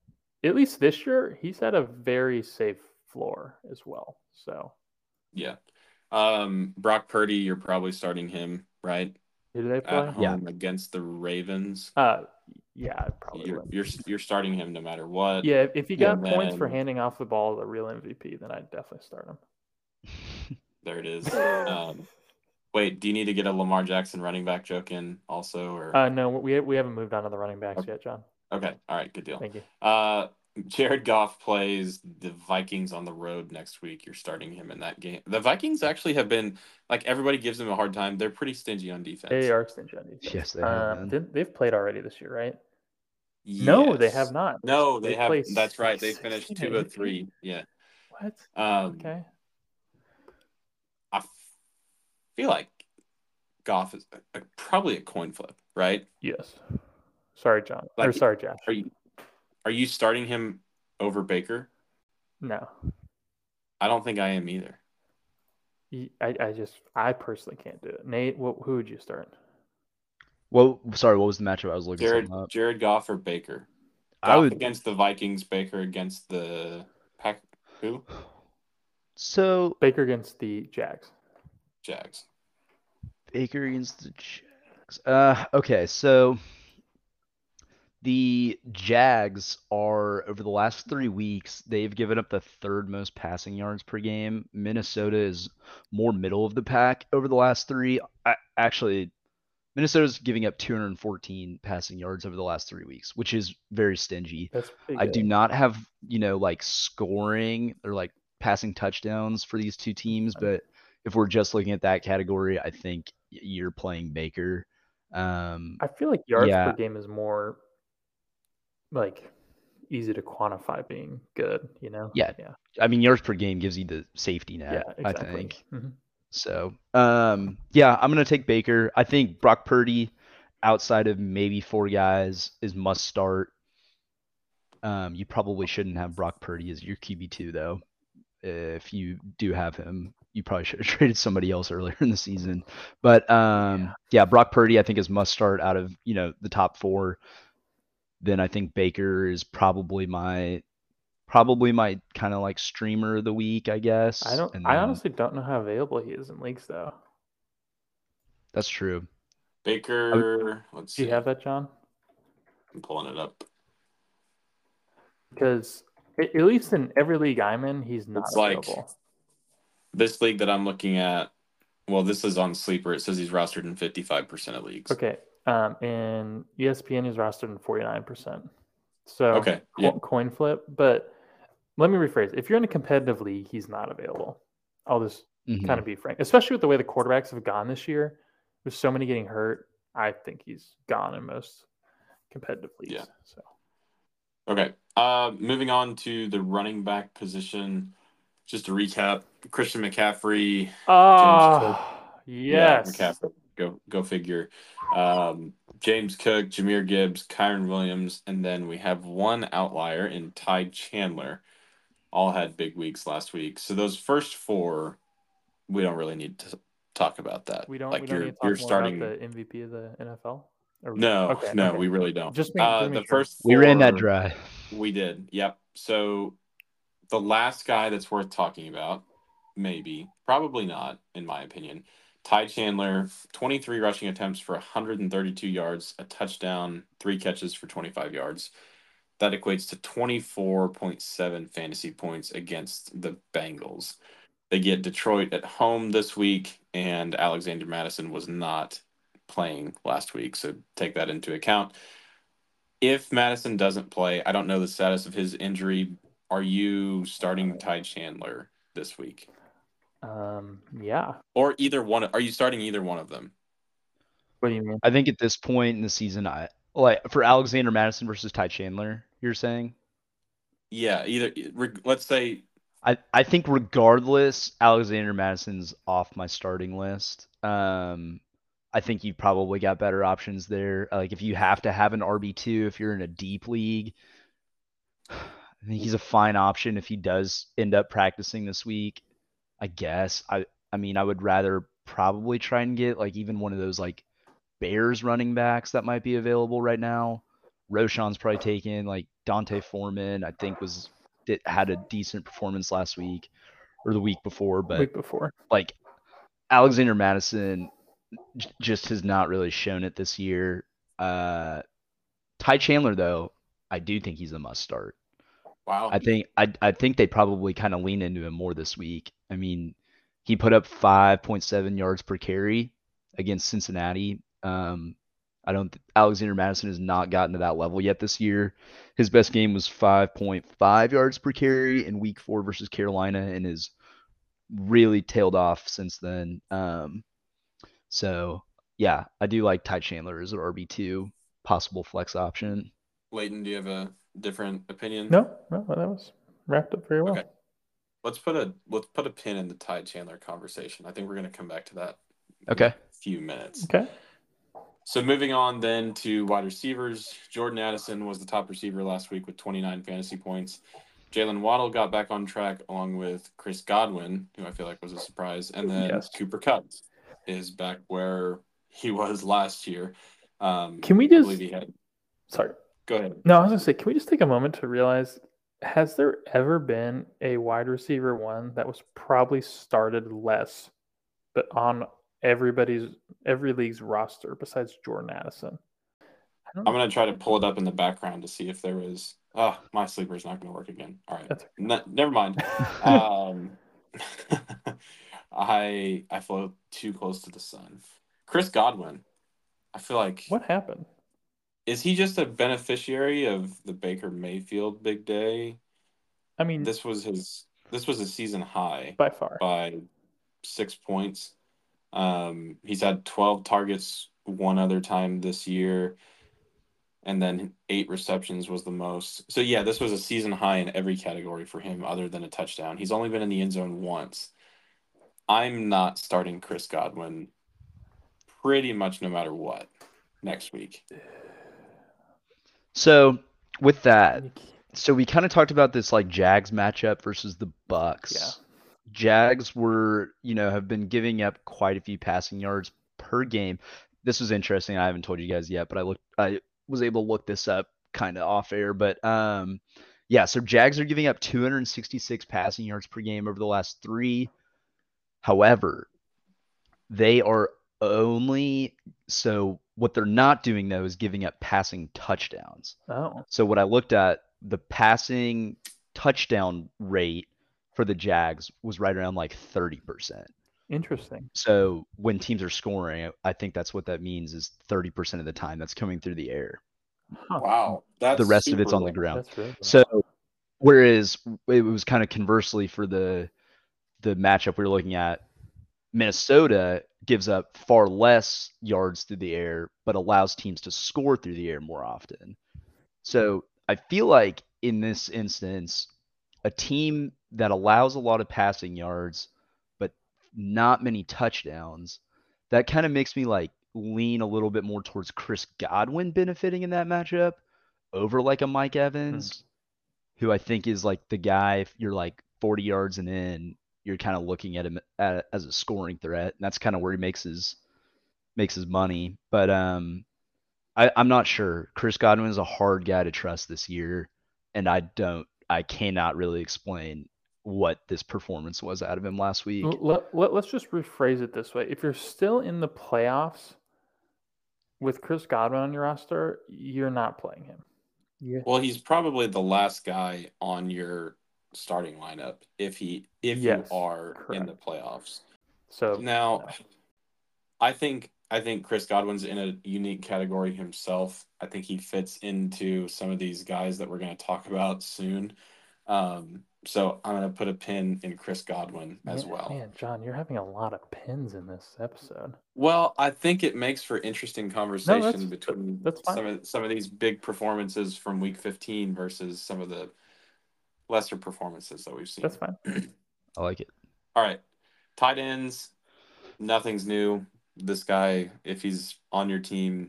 at least this year, he's had a very safe floor as well. So Yeah. Um, Brock Purdy, you're probably starting him, right? who do they play? At home against the Ravens. Uh, yeah, I probably You're would. you're you're starting him no matter what. Yeah, if- if you got And points for then- handing off the ball to the real M V P, then I'd definitely start him. There it is. Um, wait, do you need to get a Lamar Jackson running back joke in also, or Uh, no, we we haven't moved on to the running backs Okay. yet, John. okay, all right, good deal. Thank you. Uh, Jared Goff plays the Vikings on the road next week. You're starting him in that game. The Vikings actually have been like everybody gives them a hard time. They're pretty stingy on defense. They are stingy on defense. Yes, they have Um, been. didn't- they've played already this year, right? No, they Yes. have not. No, they, They have. play That's right. They finished sixteen two and of three. Yeah. What? Um, Okay. I f- feel like Goff is a, a, probably a coin flip, right? Yes. Sorry, John. or Like, sorry, Josh. Are you are you starting him over Baker? No. I don't think I am either. He- I, I just I personally can't do it. Nate, what, who would you start? Well, sorry, what was the matchup? I was looking Jared something up. Jared Goff or Baker? I Goff would. against the Vikings, Baker against the Pack. Who? So Baker against the Jags. Jags. Baker against the Jags. Uh, okay, so the Jags are over the last three weeks, they've given up the third most passing yards per game. Minnesota is more middle of the pack over the last three. I, actually, Minnesota's giving up two hundred fourteen passing yards over the last three weeks, which is very stingy. That's pretty I good. do not have, you know, like scoring or like passing touchdowns for these two teams, but if we're just looking at that category, I think y- you're playing Baker. Um, I feel like yards yeah. per game is more like easy to quantify being good, you know? Yeah. Yeah. I mean, yards per game gives you the safety net, Yeah, exactly. I think. Mhm. So, um, yeah, I'm gonna take Baker. I think Brock Purdy, outside of maybe four guys, is must start. Um, you probably shouldn't have Brock Purdy as your Q B two though. If you do have him, you probably should have traded somebody else earlier in the season. But um, yeah. yeah, Brock Purdy I think is must start out of, you know, the top four. Then I think Baker is probably my probably my kind of like streamer of the week, I guess. I don't. And I then- honestly don't know how available he is in leagues, though. That's true. Baker. Let's Do see. you have that, John? I'm pulling it up. Because at at least in every league I'm in, he's not It's like- available. This league that I'm looking at. Well, this is on Sleeper. It says he's rostered in fifty-five percent of leagues. Okay. Um, in E S P N, he's rostered in forty-nine percent. So Okay, co- yeah. coin flip. But let me rephrase. If you're in a competitive league, he's not available. I'll just Mhm. kind of be frank, especially with the way the quarterbacks have gone this year. There's so many getting hurt. I think he's gone in most competitive leagues. Yeah. So Okay. Uh, moving on to the running back position. Just to recap, Christian McCaffrey. oh Yeah, yes. McCaffrey. Go go figure. Um, James Cook, Jameer Gibbs, Kyron Williams, and then we have one outlier in Ty Chandler. All had big weeks last week. So those first four, we don't really need to talk about that. We don't. Like we don't you're need to talk you're more starting. about the M V P of the N F L. Or we- No, okay, no, okay. we really don't. Just make- uh, just make the sure. first We ran that four- dry. We did. Yep. So the last guy that's worth talking about, maybe, probably not, in my opinion. Ty Chandler, twenty-three rushing attempts for one hundred thirty-two yards, a touchdown, three catches for twenty-five yards. That equates to twenty-four point seven fantasy points against the Bengals. They get Detroit at home this week, and Alexander Madison was not playing last week, so take that into account. If Madison doesn't play, I don't know the status of his injury. Are you starting Ty Chandler this week? Um, yeah. Or either one? Are you starting either one of them? What do you mean? I think at this point in the season, I like for Alexander Madison versus Ty Chandler. You're saying? Yeah, either. re- Let's say I, I think regardless, Alexander Madison's off my starting list. Um, I think you've probably got better options there. Like if you have to have an R B two, if you're in a deep league, I think he's a fine option if he does end up practicing this week. I guess. I I mean, I would rather probably try and get like even one of those like Bears running backs that might be available right now. Roshan's probably taken. Like Dante Foreman, I think was did, had a decent performance last week or the week before, but Week before. like Alexander Madison j- just has not really shown it this year. Uh, Ty Chandler, though, I do think he's a must start. Wow. I think I I think they probably kind of lean into him more this week. I mean, he put up five point seven yards per carry against Cincinnati. Um, I don't Alexander Madison has not gotten to that level yet this year. His best game was five point five yards per carry in week four versus Carolina and has really tailed off since then. Um, so yeah, I do like Ty Chandler as an R B two possible flex option. Leighton, do you have a different opinion? No, no, that was wrapped up very well. Okay. Let's put a let's put a pin in the Ty Chandler conversation. I think we're going to come back to that Okay. in a few minutes. Okay. So moving on then to wide receivers, Jordan Addison was the top receiver last week with twenty-nine fantasy points. Jalen Waddle got back on track along with Chris Godwin, who I feel like was a surprise, and then Yes. Cooper Kupp is back where he was last year. Um, Can we I just believe he had. sorry. Go ahead. No, I was gonna say, can we just take a moment to realize, has there ever been a wide receiver one that was probably started less, but on everybody's every league's roster besides Jordan Addison? I don't I'm know. going to try to pull it up in the background to see if there was. Oh, my sleeper's not going to work again. All right. That's okay. Ne- never mind. um, I I float too close to the sun. Chris Godwin. I feel like. What happened? Is he just a beneficiary of the Baker Mayfield big day? I mean, This was his. This was a season high by far. by six points. Um, he's had twelve targets one other time this year, and then eight receptions was the most. So yeah, this was a season high in every category for him other than a touchdown. He's only been in the end zone once. I'm not starting Chris Godwin pretty much no matter what next week. So with that, You can't- so we kind of talked about this like Jags matchup versus the Bucks. Yeah. Jags were, you know, have been giving up quite a few passing yards per game. This was interesting. I haven't told you guys yet, but I looked I was able to look this up kind of off air, but um yeah, so Jags are giving up two hundred sixty-six passing yards per game over the last three. However, they are only so what they're not doing though is giving up passing touchdowns. Oh, So what I looked at, the passing touchdown rate for the Jags was right around like thirty percent. interesting. So when teams are scoring, I think that's what that means is thirty percent of the time that's coming through the air. Huh. Wow, that's The rest of it's super on the low. ground. That's really cool. So whereas it was kind of conversely for the the matchup we were looking at, Minnesota gives up far less yards through the air, but allows teams to score through the air more often. So I feel like in this instance, a team that allows a lot of passing yards, but not many touchdowns, that kind of makes me like lean a little bit more towards Chris Godwin benefiting in that matchup over like a Mike Evans, who I think is like the guy, if you're like forty yards and in, you're kind of looking at him at, as a scoring threat. And that's kind of where he makes his makes his money. But um, I, I'm not sure. Chris Godwin is a hard guy to trust this year, and I don't, I cannot really explain what this performance was out of him last week. L- Let, let, let's just rephrase it this way. If you're still in the playoffs with Chris Godwin on your roster, you're not playing him. Yeah. Well, he's probably the last guy on your starting lineup if he if Yes, you are in correct. the playoffs. So Now, I think I think Chris Godwin's in a unique category himself. I think he fits into some of these guys that we're going to talk about soon. Um, so I'm going to put a pin in Chris Godwin as man, well. Man, John, you're having a lot of pins in this episode. Well, I think it makes for interesting conversation that's- between that's fine. some of some of these big performances from Week fifteen versus some of the lesser performances that we've seen. That's fine. I like it. All right, tight ends. Nothing's new. This guy, if he's on your team,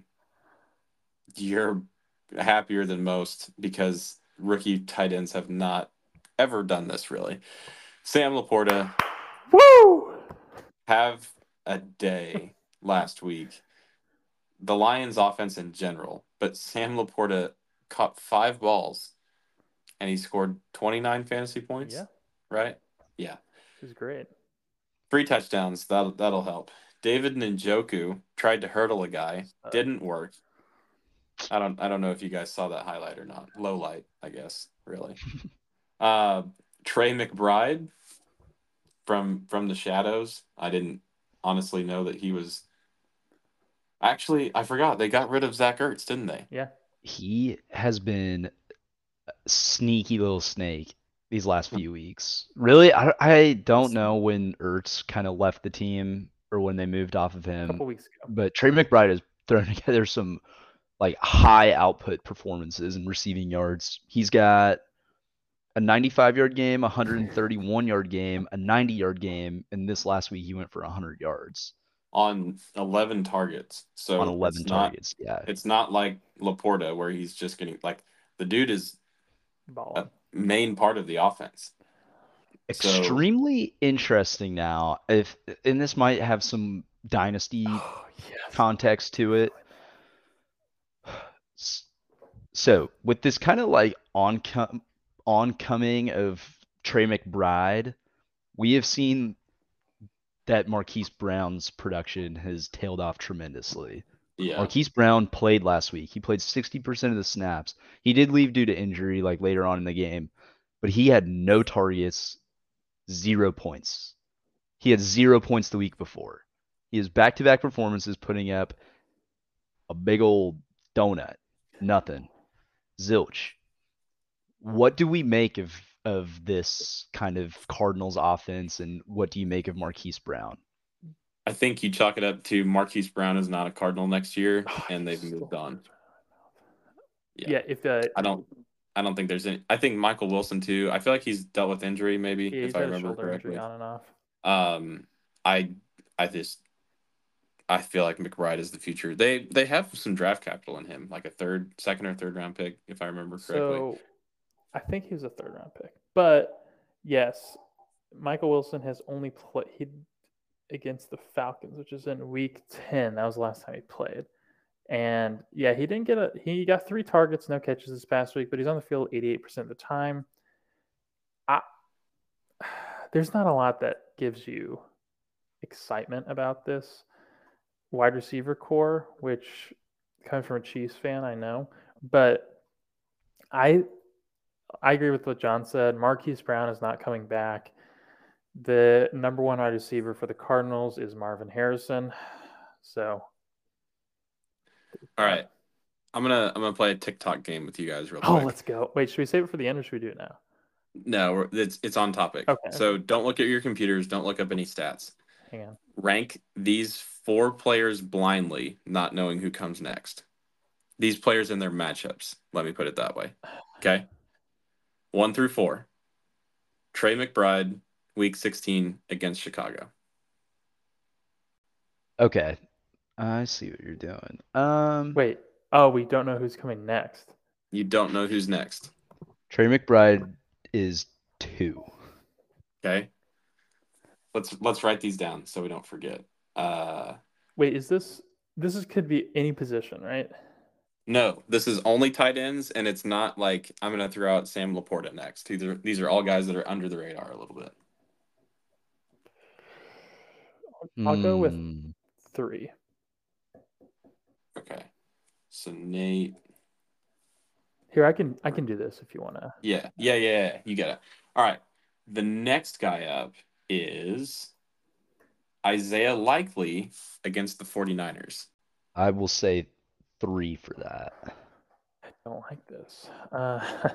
you're happier than most because rookie tight ends have not ever done this really. Sam Laporta Woo! have a day last week. The Lions offense in general, but Sam Laporta caught five balls, and he scored twenty-nine fantasy points. Yeah. Right? Yeah. This is great. Three touchdowns. That'll, that'll help. David Njoku tried to hurdle a guy. Uh, Didn't work. I don't I don't know if you guys saw that highlight or not. Low light, I guess, really. uh, Trey McBride from from the Shadows. I didn't honestly know that he was. Actually, I forgot. They got rid of Zach Ertz, didn't they? Yeah. He has been a sneaky little snake these last few weeks. Really, I, I don't know when Ertz kind of left the team or when they moved off of A him. couple weeks ago. But Trey McBride has thrown together some like high output performances in receiving yards. He's got a ninety-five yard game, a one hundred thirty-one yard game, a ninety yard game, and this last week he went for one hundred yards On eleven targets. So on eleven it's not, targets. Yeah. it's not like Laporta where he's just getting like the dude is Balling. a main part of the offense. So Extremely interesting now. If and this might have some dynasty Oh, yes. context to it. S- So with this kind of like oncom- oncoming of Trey McBride, we have seen that Marquise Brown's production has tailed off tremendously. yeah. Marquise Brown played last week. He played sixty percent of the snaps. He did leave due to injury like later on in the game, but he had no targets, zero points. He had zero points the week before. He has back-to-back performances putting up a big old donut. Nothing. Zilch. What do we make of of this kind of Cardinals offense, and what do you make of Marquise Brown? I think you chalk it up to Marquise Brown is not a Cardinal next year, Oh, and they've so moved on. Yeah. yeah, if the I don't I don't think there's any. I think Michael Wilson too. I feel like he's dealt with injury, maybe yeah, he's if I had a remember shoulder correctly. injury on and off. Um, I I just I feel like McBride is the future. They they have some draft capital in him, like a third, second or third round pick, if I remember correctly. So I think he was a third round pick. But yes, Michael Wilson has only played against the Falcons, which is in week ten. That was the last time he played. And yeah, he didn't get a he got three targets, no catches this past week, but he's on the field eighty-eight percent of the time. I there's not a lot that gives you excitement about this wide receiver core, which comes from a Chiefs fan, I know. But I I agree with what John said. Marquise Brown is not coming back. The number one wide receiver for the Cardinals is Marvin Harrison. So All right. I'm gonna I'm gonna play a TikTok game with you guys real Oh, quick. let's go. Wait, should we save it for the end or should we do it now? No, we're- it's it's on topic. Okay. So don't look at your computers. Don't look up any stats. Hang on. Rank these four players blindly, not knowing who comes next. These players in their matchups. Let me put it that way. Okay. One through four. Trey McBride, week sixteen against Chicago. Okay. I see what you're doing. Um, Wait. Oh, we don't know who's coming next. You don't know who's next. Trey McBride is two. Okay. Let's let's write these down so we don't forget. Uh, Wait, is this this is could be any position, right? no, this is only tight ends, and it's not like I'm gonna throw out Sam Laporta next. These are these are all guys that are under the radar a little bit. I'll go with Hmm. three. Okay. So Nate. Here, I can I can do this if you want to. Yeah, yeah, yeah, yeah. You get it. All right. The next guy up is Isaiah Likely against the 49ers. I will say three for that. I don't like this. Uh,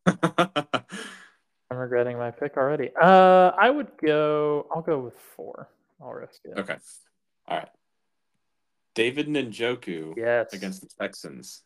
I'm regretting my pick already. Uh, I would go. I'll go with four. I'll risk it. Okay. All right. David Njoku Yes. against the Texans.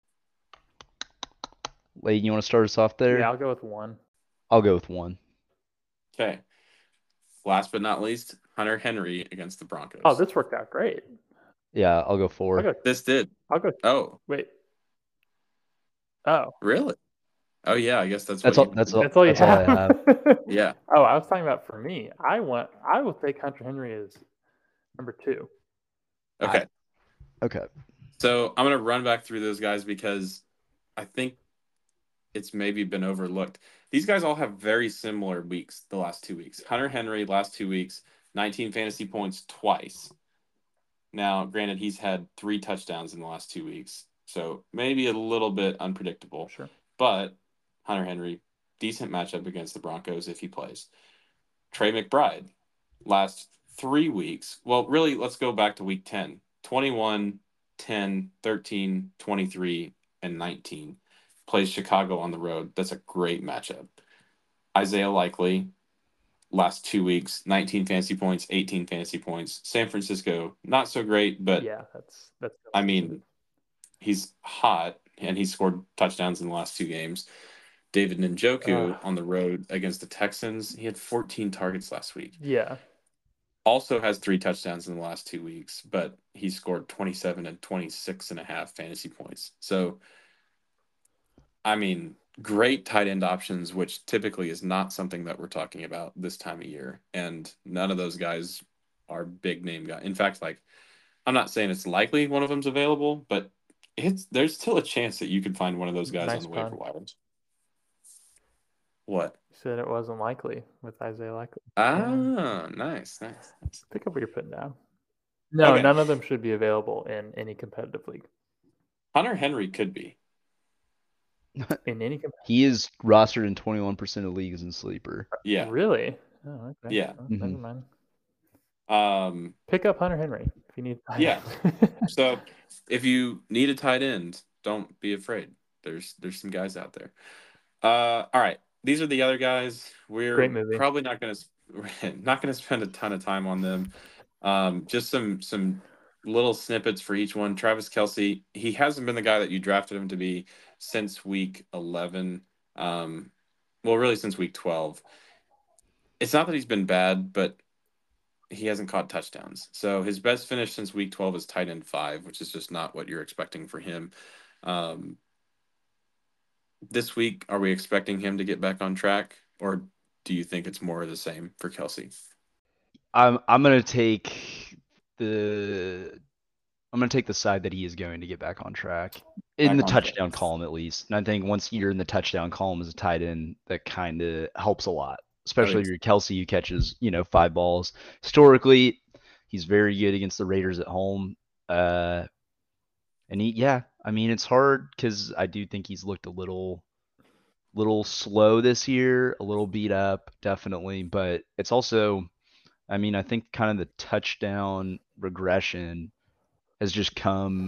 Layton, you want to start us off there? Yeah, I'll go with one. I'll go with one. Okay. Last but not least, Hunter Henry against the Broncos. Oh, this worked out great. Yeah, I'll go four. I'll go. This did. I'll go. Oh, Wait. Oh, really? Oh, yeah. I guess that's That's what all. you- That's all. that's all you that's all I have. have. Yeah. Oh, I was talking about for me. I want. I will take Hunter Henry as number two. Okay. Okay. So I'm going to run back through those guys because I think it's maybe been overlooked. These guys all have very similar weeks the last two weeks. Hunter Henry, last two weeks, nineteen fantasy points twice. Now, granted, he's had three touchdowns in the last two weeks, so maybe a little bit unpredictable. Sure. But Hunter Henry, decent matchup against the Broncos if he plays. Trey McBride, last three weeks. Well, really, let's go back to week ten. twenty-one, ten, thirteen, twenty-three, and nineteen. Plays Chicago on the road. That's a great matchup. Isaiah Likely, last two weeks, nineteen fantasy points, eighteen fantasy points. San Francisco, not so great, but yeah, that's that's. I mean, he's hot and he scored touchdowns in the last two games. David Njoku Ugh. on the road against the Texans, he had fourteen targets last week. Yeah. Also has three touchdowns in the last two weeks, but he scored twenty-seven and twenty-six and a half fantasy points. So, I mean, great tight end options, which typically is not something that we're talking about this time of year. And none of those guys are big name guys. In fact, like, I'm not saying it's likely one of them's available, but it's there's still a chance that you could find one of those guys Nice on the waiver pun. wire. What? You said it wasn't likely with Isaiah Likely. Ah, Yeah. nice, nice, nice. Pick up what you're putting down. No, Okay. none of them should be available in any competitive league. Hunter Henry could be. In any competitive He is rostered in twenty-one percent of leagues in Sleeper. Yeah. Really? Oh, okay. Yeah. Oh, Mhm. Never mind. Um, Pick up Hunter Henry if you need. Yeah. So if you need a tight end, don't be afraid. There's there's some guys out there. Uh, all right. These are the other guys. We're Great movie. probably not going to not going to spend a ton of time on them. Um, just some some little snippets for each one. Travis Kelce, he hasn't been the guy that you drafted him to be since week eleven. Um, well, really since week twelve. It's not that he's been bad, but he hasn't caught touchdowns. So his best finish since week twelve is tight end five, which is just not what you're expecting for him. Um, this week, are we expecting him to get back on track, or do you think it's more of the same for Kelce? I'm I'm gonna take the I'm gonna take the side that he is going to get back on track in Back the on track. touchdown column at least. And I think once you're in the touchdown column as a tight end, that kind of helps a lot, especially if you're Kelce, who catches you know five balls. Historically, he's very good against the Raiders at home. Uh, and he, yeah, I mean it's hard because I do think he's looked a little, little slow this year, a little beat up, definitely. But it's also, I mean, I think kind of the touchdown regression has just come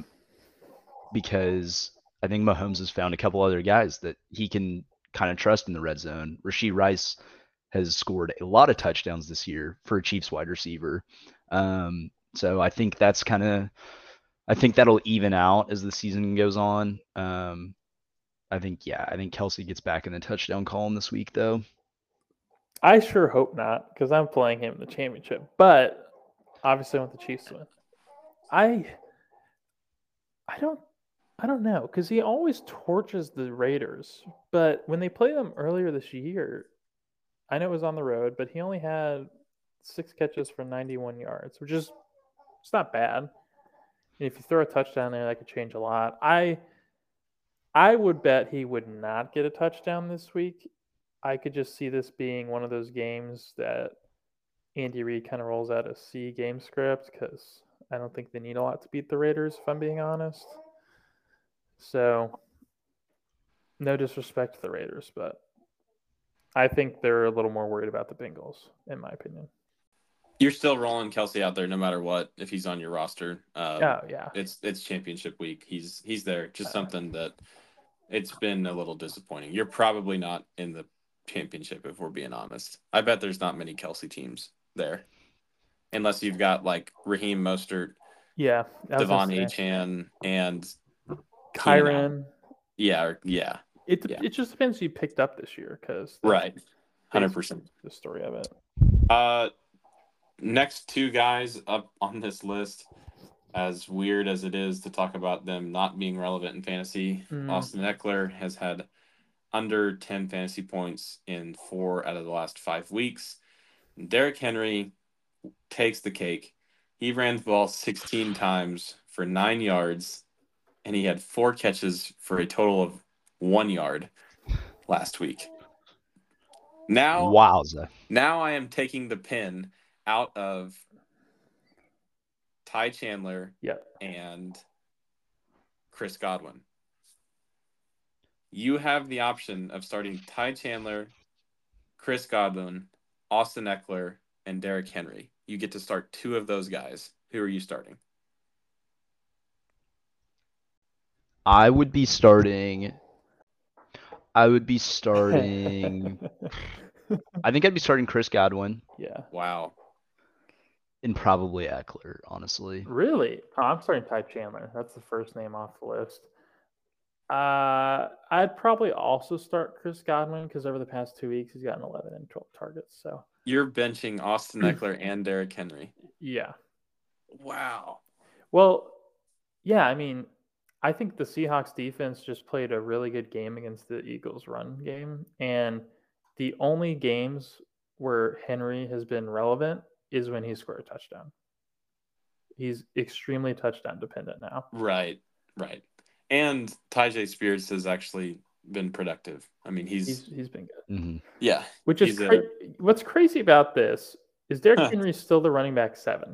because I think Mahomes has found a couple other guys that he can kind of trust in the red zone. Rashee Rice has scored a lot of touchdowns this year for a Chiefs wide receiver. Um, so I think that's kind of, I think that'll even out as the season goes on. Um, I think, yeah, I think Kelce gets back in the touchdown column this week, though. I sure hope not, because I'm playing him in the championship. But obviously, I want the Chiefs to win. I, I don't, I don't know, because he always torches the Raiders. But when they played them earlier this year, I know it was on the road, but he only had six catches for ninety-one yards, which is it's not bad. And if you throw a touchdown there, that could change a lot. I, I would bet he would not get a touchdown this week. I could just see this being one of those games that Andy Reid kind of rolls out a C game script because I don't think they need a lot to beat the Raiders, if I'm being honest. So, no disrespect to the Raiders, but I think they're a little more worried about the Bengals, in my opinion. You're still rolling Kelce out there no matter what if he's on your roster. Um, oh yeah, it's it's championship week. He's he's there. Just something that it's been a little disappointing. You're probably not in the championship if we're being honest. I bet there's not many Kelce teams there, unless you've got like Raheem Mostert, yeah, Devon Achane, and Kyron. Yeah, or, yeah. It yeah. it just depends who you picked up this year, because right, hundred percent the story of it. Uh, next two guys up on this list, as weird as it is to talk about them not being relevant in fantasy, mm. Austin Ekeler has had under ten fantasy points in four out of the last five weeks. Derrick Henry takes the cake. He ran the ball sixteen times for nine yards, and he had four catches for a total of one yard. last week. Now, Wowza. now I am taking the pin out of Ty Chandler Yep. and Chris Godwin. You have the option of starting Ty Chandler, Chris Godwin, Austin Eckler, and Derrick Henry. You get to start two of those guys. Who are you starting? I would be starting. I would be starting. I think I'd be starting Chris Godwin. Yeah. Wow. And probably Eckler, honestly. Really? Oh, I'm starting Ty Chandler. That's the first name off the list. Uh, I'd probably also start Chris Godwin because over the past two weeks he's gotten eleven and twelve targets. So you're benching Austin Eckler and Derrick Henry. Yeah. Wow. Well, yeah. I mean, I think the Seahawks defense just played a really good game against the Eagles run game, and the only games where Henry has been relevant is when he scored a touchdown. He's extremely touchdown dependent now. Right, right. And Tyjae Spears has actually been productive. I mean, he's he's, he's been good. Mm-hmm. Yeah. Which is cra- a... what's crazy about this is Derrick huh. Henry still the running back seven.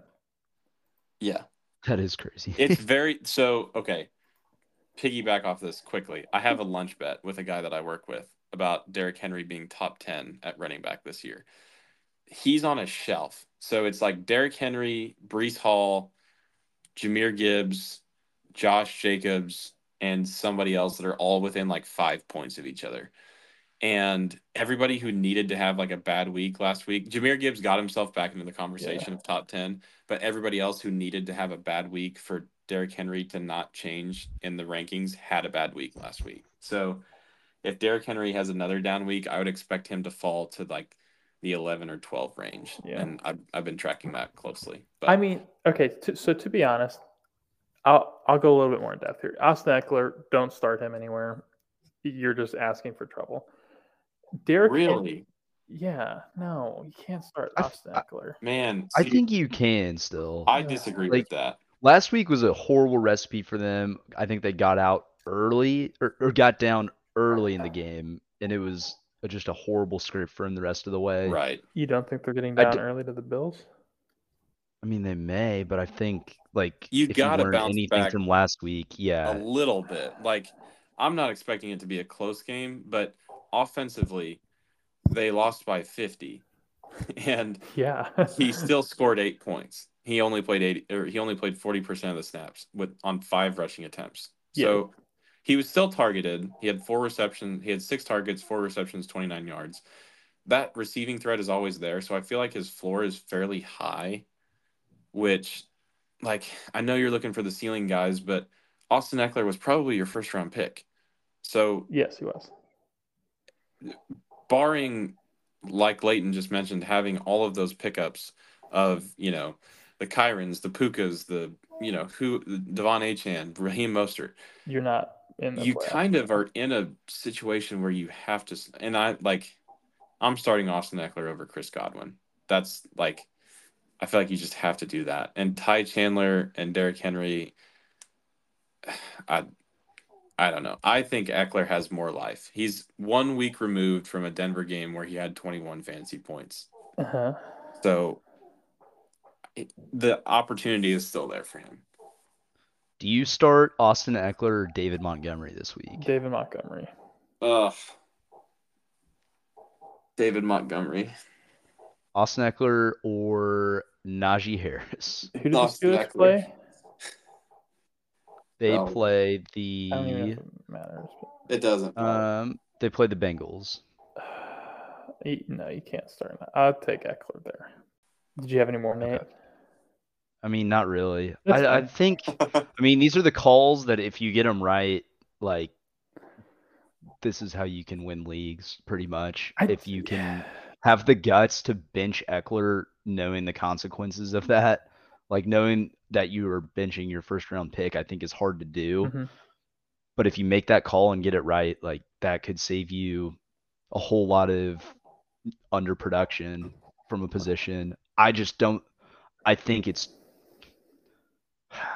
Yeah, that is crazy. It's very so okay. Piggyback off this quickly. I have a lunch bet with a guy that I work with about Derrick Henry being top ten at running back this year. He's on a shelf. So it's like Derrick Henry, Breece Hall, Jahmyr Gibbs, Josh Jacobs, and somebody else that are all within like five points of each other. And everybody who needed to have like a bad week last week, Jahmyr Gibbs got himself back into the conversation yeah. of top ten, but everybody else who needed to have a bad week for Derrick Henry to not change in the rankings had a bad week last week. So if Derrick Henry has another down week, I would expect him to fall to like the eleven or twelve range. Yeah. And I've, I've been tracking that closely. But I mean, okay, to, so to be honest, I'll I'll go a little bit more in depth here. Austin Eckler, don't start him anywhere. You're just asking for trouble. Derrick really? Henry, yeah, no, you can't start Austin I, Eckler. Man, see, I think you can still. I disagree like, with that. Last week was a horrible recipe for them. I think they got out early or, or got down early in the game, and it was just a horrible script for him the rest of the way. Right. You don't think they're getting down d- early to the Bills? I mean, they may, but I think like you if gotta you learn bounce anything back from last week, yeah, a little bit. Like I'm not expecting it to be a close game, but offensively, they lost by fifty, and yeah, he still scored eight points. He only played eighty, or he only played forty percent of the snaps with on five rushing attempts. So yeah. He was still targeted. He had four receptions. He had six targets, four receptions, twenty-nine yards. That receiving threat is always there. So I feel like his floor is fairly high, which, like, I know you're looking for the ceiling guys, but Austin Eckler was probably your first round pick. So yes, he was. Barring, like Leighton just mentioned, having all of those pickups of, you know, the Kyrens, the Pukas, the, you know, who, Devon Achane, Raheem Mostert. You're not in the You playoffs. kind of are in a situation where you have to, and I, like, I'm starting Austin Eckler over Chris Godwin. That's, like, I feel like you just have to do that. And Ty Chandler and Derrick Henry, I I don't know. I think Eckler has more life. He's one week removed from a Denver game where he had twenty-one fantasy points. Uh-huh. So it, the opportunity is still there for him. Do you start Austin Eckler or David Montgomery this week? David Montgomery. Ugh. David Montgomery. Austin Eckler or Najee Harris? Who does the Steelers play? They oh. play the. I don't even know if it matters. But... It doesn't. Um, they play the Bengals. No, you can't start that. I'll take Eckler there. Did you have any more, Nate? Okay. I mean, not really. I, I think. I mean, these are the calls that if you get them right, like, this is how you can win leagues, pretty much. I, if you can have the guts to bench Eckler, knowing the consequences of that. Like, knowing that you are benching your first round pick, I think is hard to do. Mm-hmm. But if you make that call and get it right, like, that could save you a whole lot of underproduction from a position. I just don't, I think it's,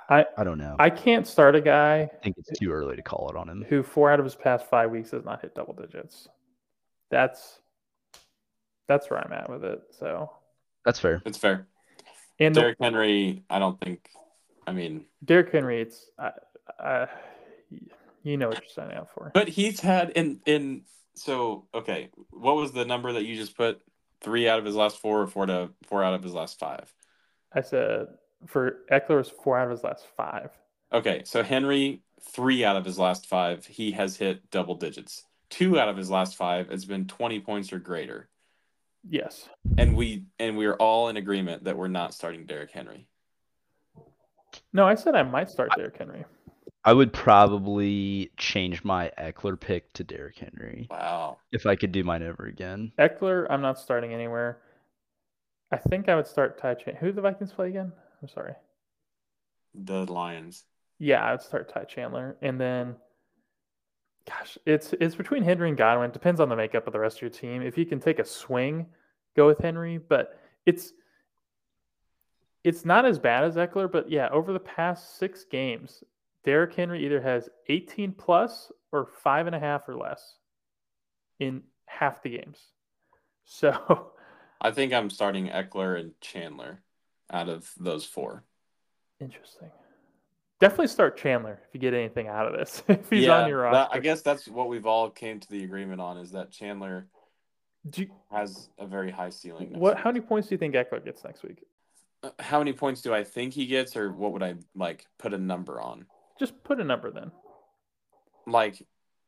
I, I I don't know. I can't start a guy I think it's too early to call it on him. who four out of his past five weeks has not hit double digits. That's that's where I'm at with it. So That's fair. It's fair. and the, Derrick Henry, I don't think. I mean, Derrick Henry, it's I, I, you know what you're signing up for. but he's had in in so okay. What was the number that you just put? Three out of his last four, or four to four out of his last five? I said for Eckler was four out of his last five. Okay, so Henry, three out of his last five, he has hit double digits. Two out of his last five has been twenty points or greater. Yes. And we and we are all in agreement that we're not starting Derrick Henry. No, I said I might start Derrick Henry. I would probably change my Eckler pick to Derrick Henry. Wow. If I could do mine over again. Eckler, I'm not starting anywhere. I think I would start Ty Chandler. Who did the Vikings play again? I'm sorry. The Lions. Yeah, I would start Ty Chandler. And then, gosh, it's it's between Henry and Godwin. It depends on the makeup of the rest of your team. If you can take a swing, go with Henry. But it's it's not as bad as Eckler. But yeah, over the past six games, Derrick Henry either has eighteen plus or five and a half or less in half the games. So I think I'm starting Eckler and Chandler out of those four. interesting. Definitely start Chandler if you get anything out of this. If he's yeah, on your that, roster. I guess that's what we've all came to the agreement on, is that Chandler Do you, has a very high ceiling. next what? week. How many points do you think Eckler gets next week? Uh, How many points do I think he gets, or what would I like put a number on? Just put a number then. Like,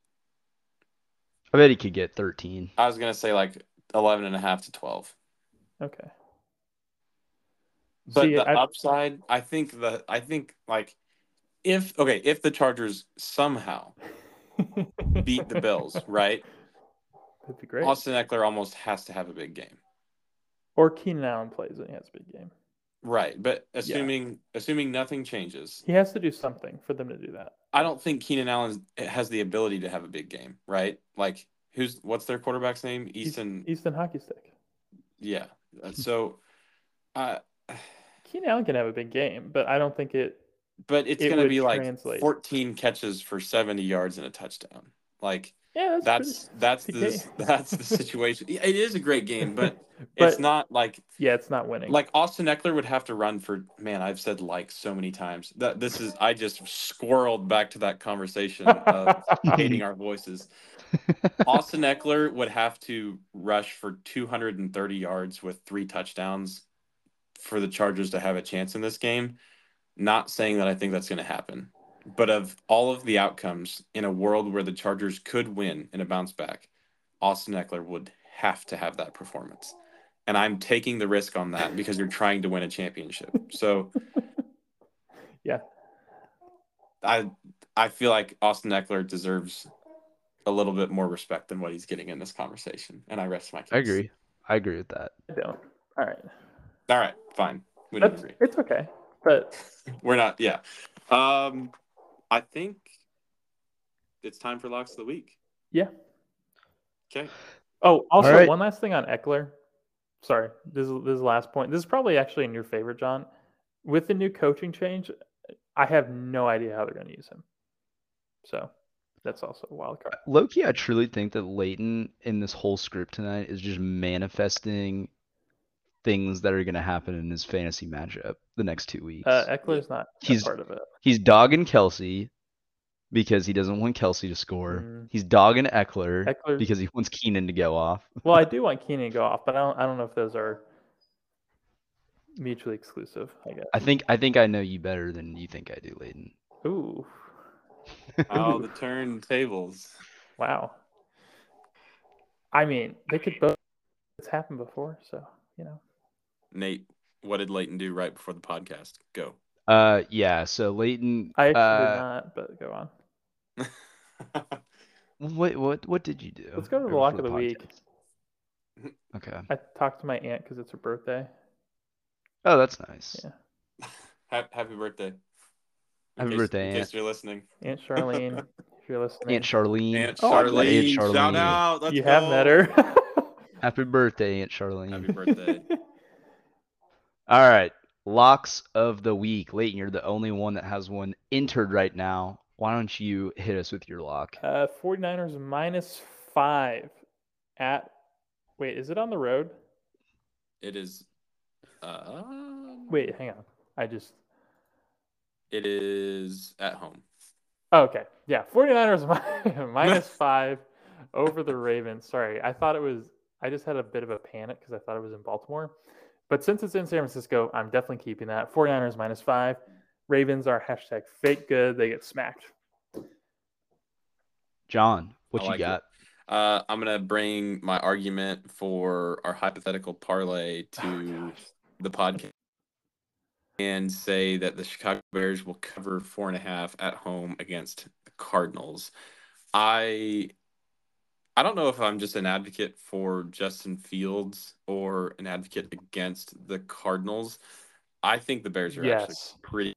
I bet he could get thirteen. I was gonna say like eleven and a half to twelve. Okay. But See, the I- upside, I think the I think like if okay, if the Chargers somehow beat the Bills, right? That'd be great. Austin Eckler almost has to have a big game. Or Keenan Allen plays and he has a big game. Right. But assuming assuming nothing changes, He has to do something for them to do that. I don't think Keenan Allen has the ability to have a big game, right? Like who's what's their quarterback's name? Easton. Easton Hockey Stick. Yeah. So uh Keenan Allen can have a big game, but I don't think it. but it's It going to would be like translate. fourteen catches for seventy yards and a touchdown. Like Yeah, that's that's that's pretty- the good game. that's the situation. Yeah, it is a great game, but, But- it's not like Yeah, it's not winning. like Austin Eckler would have to run for, man, I've said like so many times that this is I just squirreled back to that conversation of hating our voices. Austin Eckler would have to rush for two hundred thirty yards with three touchdowns for the Chargers to have a chance in this game. Not saying that I think that's going to happen, but of all of the outcomes in a world where the Chargers could win in a bounce back, Austin Eckler would have to have that performance. And I'm taking the risk on that because you're trying to win a championship. So yeah. I I feel like Austin Eckler deserves a little bit more respect than what he's getting in this conversation. And I rest my case. I agree. I agree with that. I don't. All right. All right, fine. We don't That's, agree. it's okay. But We're not, yeah. Um, I think it's time for locks of the week. yeah. Okay. Oh, also All right. one last thing on Eckler. Sorry, this is this is the last point. This is probably actually in your favor, John. With the new coaching change, I have no idea how they're going to use him. So that's also a wild card. Loki, I truly think that Leighton in this whole script tonight is just manifesting things that are going to happen in his fantasy matchup the next two weeks. Uh, Eckler's not a He's- part of it. He's dogging Kelsey because he doesn't want Kelsey to score. Mm. He's dogging Eckler Eckler. because he wants Keenan to go off. Well, I do want Keenan to go off, but I don't. I don't know if those are mutually exclusive. I guess. I think I think I know you better than you think I do, Leighton. Ooh, Oh, the turntables. wow. I mean, they could both. It's happened before, so you know. Nate, what did Leighton do right before the podcast? Go. Uh, yeah. So Leighton. I actually uh, did not, but go on. What what what did you do? Let's go to the before lock of the week. podcast? Okay. I talked to my aunt because it's her birthday. Oh, that's nice. Yeah. Ha- Happy birthday. In Happy case- birthday, In Aunt. case you're listening. Aunt Charlene, if you're listening. Aunt Charlene. Aunt Oh, Charlene, Aunt Charlene. shout out. Let's you have go. met her. Happy birthday, Aunt Charlene. Happy birthday. All right. Locks of the week. Leighton, you're the only one that has one entered right now. Why don't you hit us with your lock? Uh, 49ers minus five at. Wait, is it on the road? It is. Uh, Wait, hang on. I just. It is at home. Oh, okay. Yeah, 49ers minus five over the Ravens. Sorry, I thought it was. I just had a bit of a panic because I thought it was in Baltimore. But since it's in San Francisco, I'm definitely keeping that. 49ers minus five. Ravens are hashtag fake good. They get smacked. John, what I you like it. got? Uh, I'm gonna bring my argument for our hypothetical parlay to Oh, the podcast and say that the Chicago Bears will cover four and a half at home against the Cardinals. I I don't know if I'm just an advocate for Justin Fields or an advocate against the Cardinals. I think the Bears are actually yes. pretty.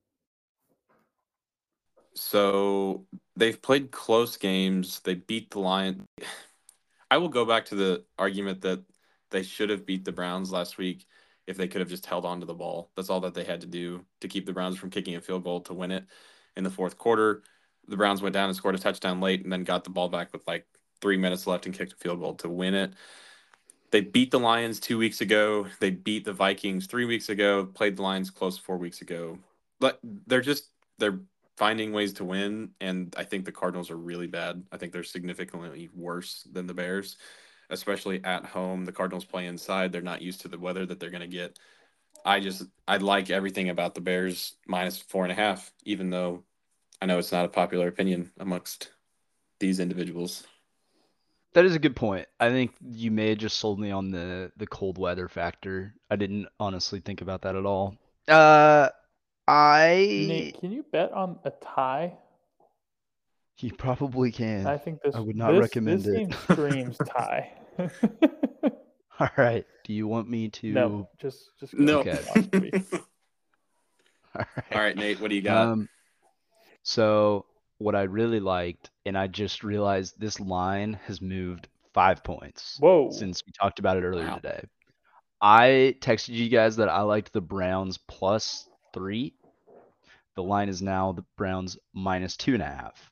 So they've played close games. They beat the Lions. I will go back to the argument that they should have beat the Browns last week if they could have just held on to the ball. That's all that they had to do to keep the Browns from kicking a field goal to win it in the fourth quarter. The Browns went down and scored a touchdown late and then got the ball back with like three minutes left and kicked a field goal to win it. They beat the Lions two weeks ago. They beat the Vikings three weeks ago, played the Lions close four weeks ago. But they're just they're finding ways to win, and I think the Cardinals are really bad. I think they're significantly worse than the Bears, especially at home. The Cardinals play inside. They're not used to the weather that they're going to get. I just I like everything about the Bears minus four and a half, even though I know it's not a popular opinion amongst these individuals. That is a good point. I think you may have just sold me on the the cold weather factor. I didn't honestly think about that at all. Uh, I Nate, can you bet on a tie? You probably can. I think this I would not this recommend this it. game screams tie. All right. Do you want me no, to? just just go. No. Okay. All All right. right, Nate, what do you got? Um, so what I really liked, and I just realized this line has moved five points Whoa. since we talked about it earlier Wow. today. I texted you guys that I liked the Browns plus three. The line is now the Browns minus two and a half.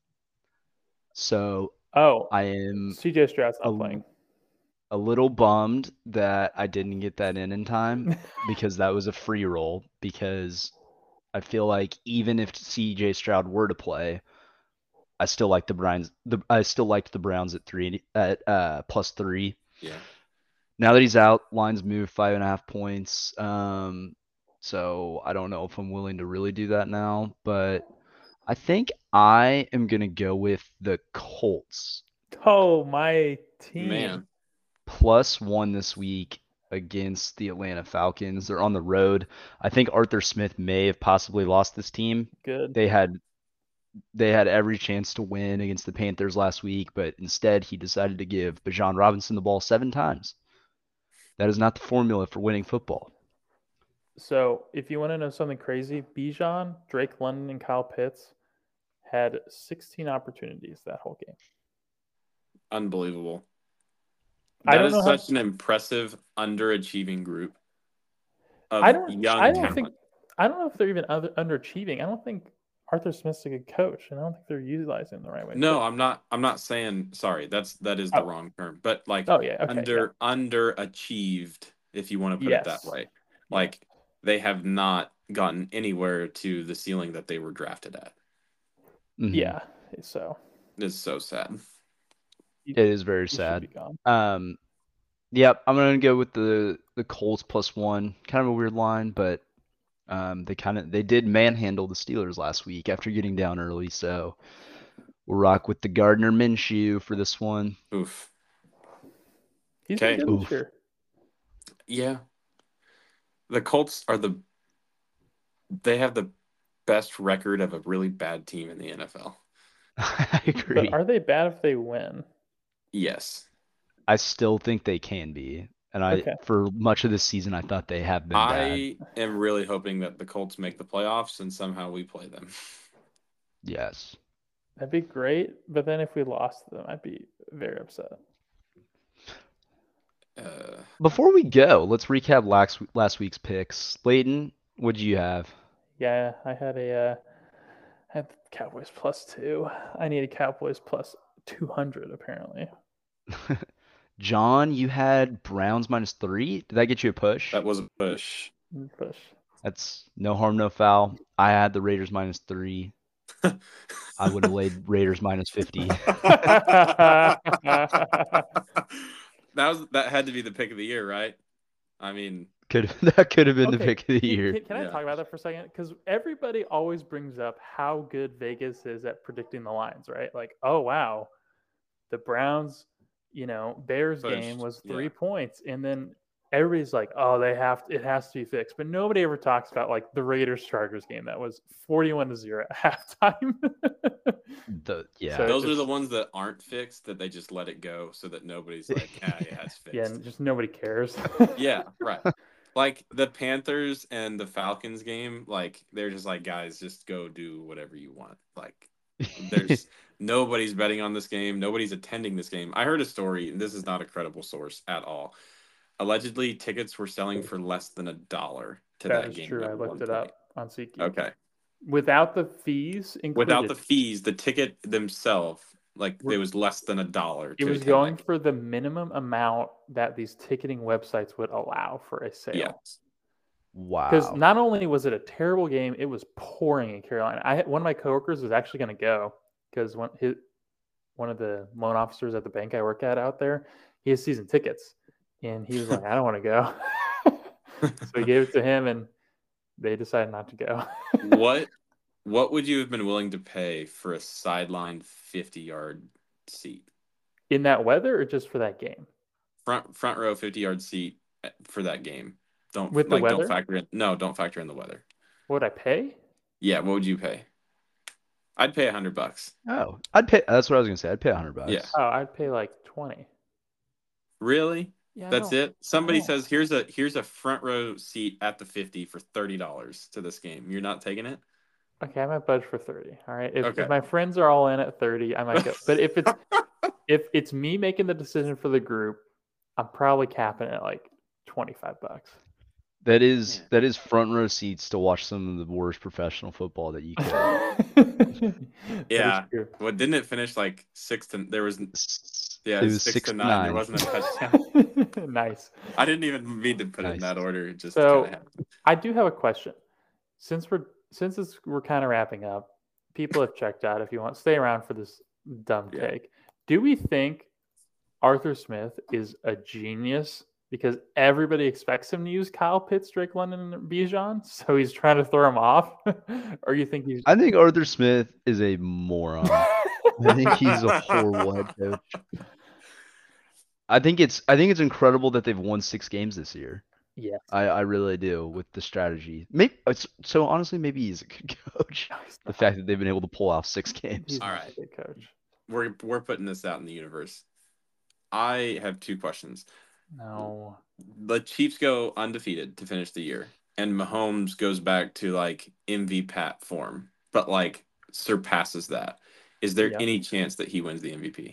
So Oh, I am C J Stroud's not a, playing. a little bummed that I didn't get that in in time because that was a free roll. Because I feel like even if C J Stroud were to play, I still like the Browns. The I still liked the Browns at three at uh, plus three. Yeah. Now that he's out, lines move five and a half points. Um, so I don't know if I'm willing to really do that now, but I think I am gonna go with the Colts Oh, my team. Man. plus one this week against the Atlanta Falcons. They're on the road. I think Arthur Smith may have possibly lost this team. Good. They had they had every chance to win against the Panthers last week, but instead he decided to give Bijan Robinson the ball seven times. That is not the formula for winning football. So, if you want to know something crazy, Bijan, Drake London, and Kyle Pitts had sixteen opportunities that whole game. Unbelievable. I That don't is know how- such an impressive underachieving group of I don't. young I don't talent. think. I don't know if they're even other, underachieving. I don't think Arthur Smith's a good coach, and I don't think they're utilizing him the right way. No, But- I'm not. I'm not saying. Sorry, that's that is the Oh. wrong term. But like oh yeah, okay, under underachieved, if you want to put it Yes. that way. Like they have not gotten anywhere to the ceiling that they were drafted at. Mhm. yeah. yeah. So It's so sad. It is very he should sad. be gone. Um, yep, I'm gonna go with the the Colts plus one. Kind of a weird line, but um, they kind of they did manhandle the Steelers last week after getting down early, so we'll rock with the Gardner Minshew for this one. Oof. He's been Okay. good Oof. this year. Yeah. The Colts are the. They have the best record of a really bad team in the N F L. I agree. But are they bad if they win? Yes. I still think they can be, and I Okay. for much of this season I thought they have been bad. I am really hoping that the Colts make the playoffs and somehow we play them. Yes. That'd be great. But then if we lost to them, I'd be very upset. Uh, Before we go, let's recap last last week's picks. Leighton, What do you have? Yeah, I had a uh, I had Cowboys plus two. I needed Cowboys plus two hundred apparently. John, you had Browns minus three. Did that get you a push? That was a push. Push. That's no harm, no foul. I had the Raiders minus three. I would have laid Raiders minus fifty. that was that had to be the pick of the year, right? I mean, Could that could have been the Okay, pick of the Can, year. can, can I Yeah. talk about that for a second? Because everybody always brings up how good Vegas is at predicting the lines, right? Like, oh wow, the Browns, you know, Bears Pushed, game was three yeah. points, and then everybody's like, oh, they have it has to be fixed, but nobody ever talks about like the Raiders Chargers game that was forty-one to zero at halftime. The yeah. So- those are just- the ones that aren't fixed that they just let it go so that nobody's like, ah, yeah, it's fixed. Yeah, and just nobody cares. Yeah, right. Like the Panthers and the Falcons game, like they're just like, guys, just go do whatever you want. Like there's nobody's betting on this game, nobody's attending this game. I heard a story, and this is not a credible source at all. Allegedly, tickets were selling for less than a dollar to that, That is game. true. at I one looked it point. up on SeatGeek. Okay. Without the fees included. Without the fees, the ticket themselves, like We're- it was less than a dollar. It to was attend going that for the minimum amount that these ticketing websites would allow for a sale. game. Yes. Because Wow. not only was it a terrible game, it was pouring in Carolina. I had, one of my coworkers was actually going to go because one his one of the loan officers at the bank I work at out there, he has season tickets, and he was like, "I don't want to go." So he gave it to him, and they decided not to go. what what would you have been willing to pay for a sideline fifty yard seat? In that weather, or just for that game? Front front row fifty yard seat for that game. Don't With the like weather? don't factor in no, don't factor in the weather. What would I pay? Yeah, what would you pay? I'd pay a hundred bucks. Oh, I'd pay. That's what I was gonna say. I'd pay a hundred bucks. Yeah. Oh, I'd pay like twenty. Really? Yeah, I That's don't- it? Somebody know. says here's a here's a front row seat at the fifty for thirty dollars to this game. You're not taking it? Okay, I might budge for thirty. All right. If, Okay. if my friends are all in at thirty, I might go. But if it's if it's me making the decision for the group, I'm probably capping it at like twenty-five bucks. That is Yeah. that is front row seats to watch some of the worst professional football that you could. Yeah. True. Well, didn't it finish like six to there was yeah, it was six, six to to nine. nine. There wasn't a touchdown. Nice. I didn't even mean to put it in Nice. that order. It just So- kinda happened. I do have a question. Since we're since it's, we're kind of wrapping up, people have checked out. If you want, stay around for this dumb Yeah. take. Do we think Arthur Smith is a genius because everybody expects him to use Kyle Pitts, Drake London, and Bijan, so he's trying to throw him off? Or you think he's? I think Arthur Smith is a moron. I think he's a horrible head coach. I think it's I think it's incredible that they've won six games this year. Yeah. I, I really do with the strategy. Maybe it's, so honestly, maybe he's a good coach. No, he's The not. fact that they've been able to pull off six games. He's All not right. a good coach. We're we're putting this out in the universe. I have two questions. No. The Chiefs go undefeated to finish the year, and Mahomes goes back to like M V P form, but like surpasses that. Is there Yeah. any chance that he wins the M V P?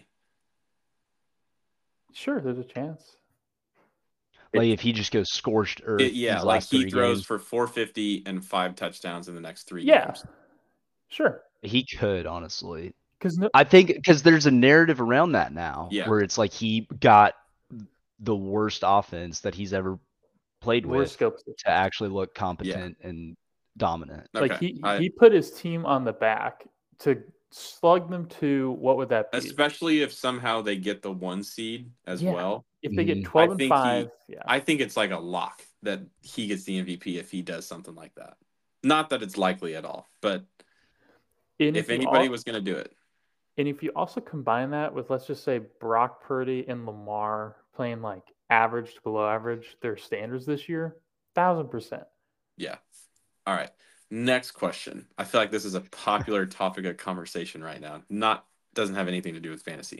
Sure, there's a chance. Like if he just goes scorched earth. It- yeah, these like last he three throws games, for four fifty and five touchdowns in the next three Yeah. games. Sure. he could honestly. Because no, I think because there's a narrative around that now, Yeah. where it's like he got the worst offense that he's ever played we're with skill position. to actually look competent and dominant. Okay. Like he, I- he put his team on the back to slug them to what would that be? especially if somehow they get the one seed as Yeah. well. If they get Mhm. twelve I and think he- five, yeah. I think it's like a lock that he gets the M V P if he does something like that. Not that it's likely at all, but And if you anybody al- was going to do it, and if you also combine that with, let's just say, Brock Purdy and Lamar playing like average to below average, their standards this year, thousand percent. yeah. All right. Next question. I feel like this is a popular topic of conversation right now. Not doesn't have anything to do with fantasy.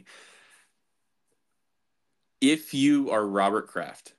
If you are Robert Kraft,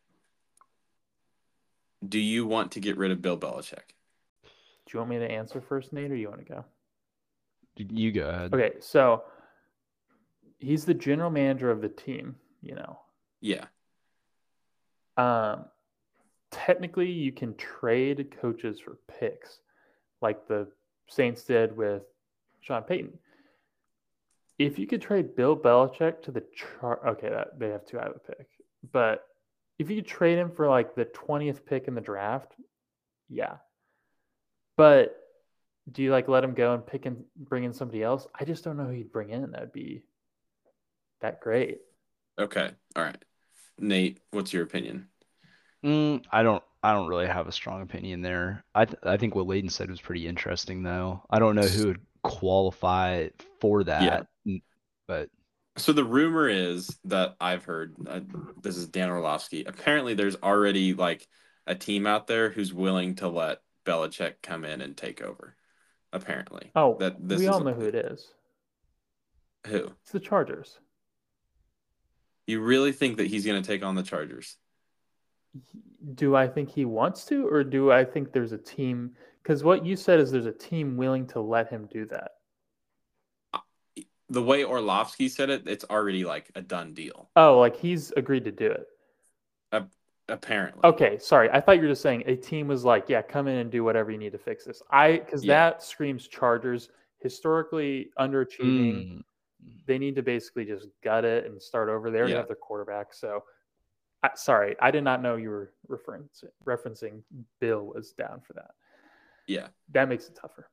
do you want to get rid of Bill Belichick? Do you want me to answer first, Nate, or you want to go? You go ahead. Okay, so he's the general manager of the team, you know. Yeah. Um, technically you can trade coaches for picks, like the Saints did with Sean Payton. If you could trade Bill Belichick to the chart, okay, that, they have to have a pick. But if you could trade him for like the twentieth pick in the draft, yeah. But do you like let him go and pick and bring in somebody else? I just don't know who you'd bring in. That'd be that great. Okay. All right. Nate, what's your opinion? Mm, I don't I don't really have a strong opinion there. I th I think what Layden said was pretty interesting though. I don't know who would qualify for Yeah. that, n- but So the rumor is that I've heard, uh, this is Dan Orlovsky. Apparently, there's already like a team out there who's willing to let Belichick come in and take over. Apparently, Oh, that this we is all know who it is. who. It's the Chargers. You really think that he's going to take on the Chargers? Do I think he wants to, or do I think there's a team? Because what you said is there's a team willing to let him do that. The way Orlovsky said it, it's already like a done deal. Oh, like he's agreed to do it. Uh, apparently. Okay, sorry. I thought you were just saying a team was like, yeah, come in and do whatever you need to fix this. I because Yeah. that screams Chargers historically underachieving. mm, They need to basically just gut it and start over. They already Yeah. have their quarterback. So, I, sorry, I did not know you were referring referencing Bill was down for that. Yeah. That makes it tougher.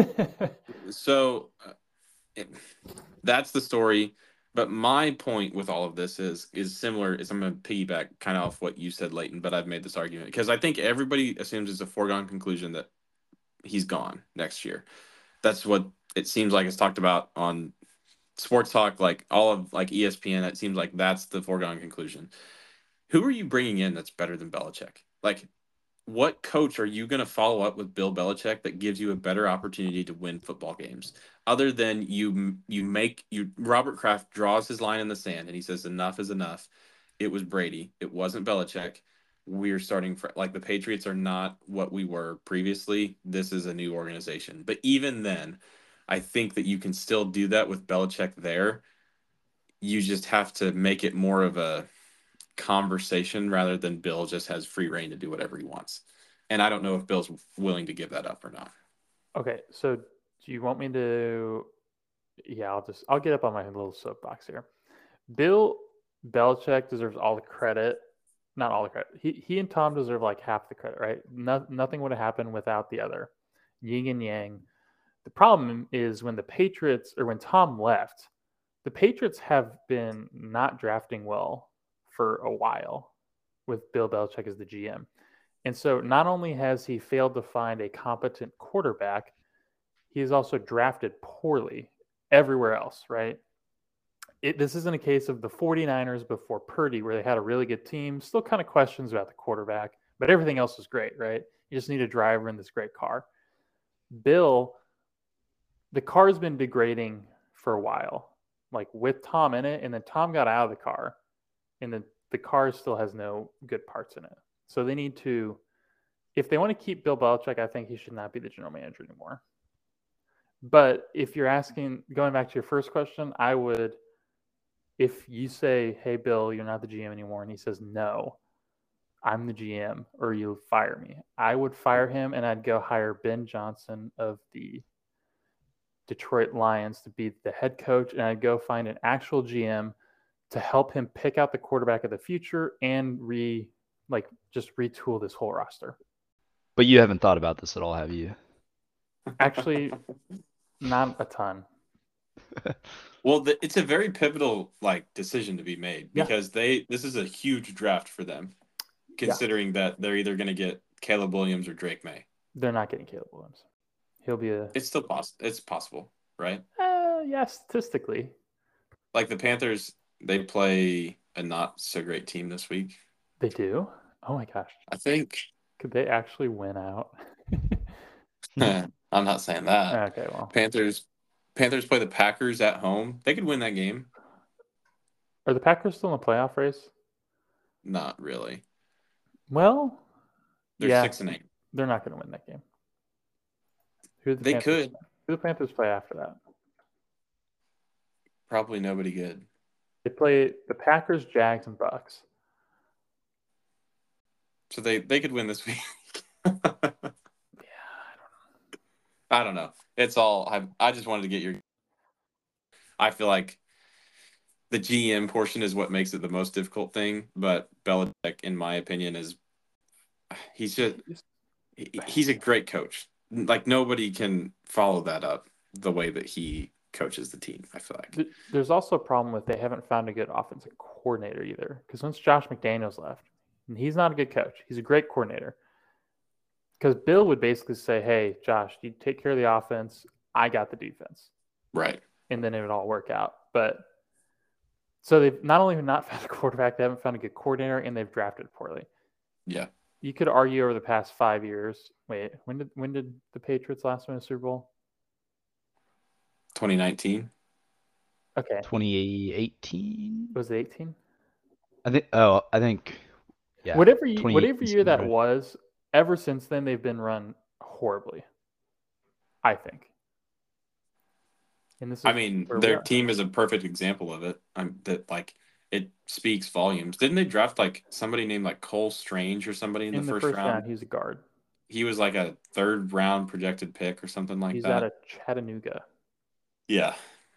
So uh, it, that's the story. But my point with all of this is is similar. Is I'm going to piggyback kind of off what you said, Leighton. But I've made this argument because I think everybody assumes it's a foregone conclusion that he's gone next year. That's what it seems like it's talked about on Sports Talk, like all of like E S P N. It seems like that's the foregone conclusion. Who are you bringing in that's better than Belichick? Like, what coach are you going to follow up with Bill Belichick that gives you a better opportunity to win football games? Other than you, you make you Robert Kraft draws his line in the sand and he says enough is enough. It was Brady. It wasn't Belichick. We're starting for like the Patriots are not what we were previously. This is a new organization. But even then, I think that you can still do that with Belichick there. You just have to make it more of a conversation rather than Bill just has free reign to do whatever he wants. And I don't know if Bill's willing to give that up or not. Okay, so do you want me to? Yeah, I'll just I'll get up on my little soapbox here. Bill Belichick deserves all the credit. Not all the credit. He he and Tom deserve like half the credit, right? No, nothing would have happened without the other. Yin and yang. The problem is when the Patriots or when Tom left, the Patriots have been not drafting well for a while with Bill Belichick as the G M. And so not only has he failed to find a competent quarterback, he has also drafted poorly everywhere else, right? It, this isn't a case of the 49ers before Purdy where they had a really good team, still kind of questions about the quarterback, but everything else is great, right? You just need a driver in this great car. Bill, the car's been degrading for a while, like with Tom in it, and then Tom got out of the car, and then the car still has no good parts in it. So they need to, if they want to keep Bill Belichick, I think he should not be the general manager anymore. But if you're asking, going back to your first question, I would, if you say, hey, Bill, you're not the G M anymore, and he says, no, I'm the G M, or you fire me, I would fire him, and I'd go hire Ben Johnson of the Detroit Lions to be the head coach, and I'd go find an actual G M to help him pick out the quarterback of the future and re like just retool this whole roster. but you haven't thought about this at all, have you? Actually, not a ton. Well, the, it's a very pivotal like decision to be made Yeah. because they this is a huge draft for them, considering that they're either going to get Caleb Williams or Drake May. They're not getting Caleb Williams. He'll be a It's still possible. It's possible, right? uh, yeah, statistically. Like the Panthers, they play a not so great team this week. They do? Oh my gosh. I think. Could they actually win out? I'm not saying that. Okay, well. Panthers Panthers play the Packers at home. They could win that game. Are the Packers still in the playoff race? Not really. Well, They're yeah, six and eight. they're not going to win that game. Who the They Panthers, could. Who the Panthers play after that? Probably nobody good. They play the Packers, Jags, and Bucks. So they, they could win this week. Yeah, I don't know. I don't know. It's all I I just wanted to get your I feel like the G M portion is what makes it the most difficult thing, but Belichick, in my opinion, is he's just he- he's a great coach. Like nobody can follow that up the way that he coaches the team, I feel like. Th- There's also a problem with they haven't found a good offensive coordinator either. Because once Josh McDaniels left, and he's not a good coach. He's a great coordinator. Because Bill would basically say, "Hey, Josh, you take care of the offense. I got the defense." Right. And then it would all work out. But so they've not only not found a quarterback, they haven't found a good coordinator, and they've drafted poorly. Yeah. You could argue over the past five years. Wait, when did when did the Patriots last win a Super Bowl? twenty nineteen. Okay, twenty eighteen. was it eighteen? I think. Oh, I think. Yeah. Whatever you, twenty whatever year that right. was, ever since then they've been run horribly. I think. And this is I mean, where we their are. team is a perfect example of it. I'm that like it speaks volumes. Didn't they draft like somebody named like Cole Strange or somebody in, in the, the first, first round? round, he's a guard. He was like a third round projected pick or something like He's that. out of Chattanooga. Yeah.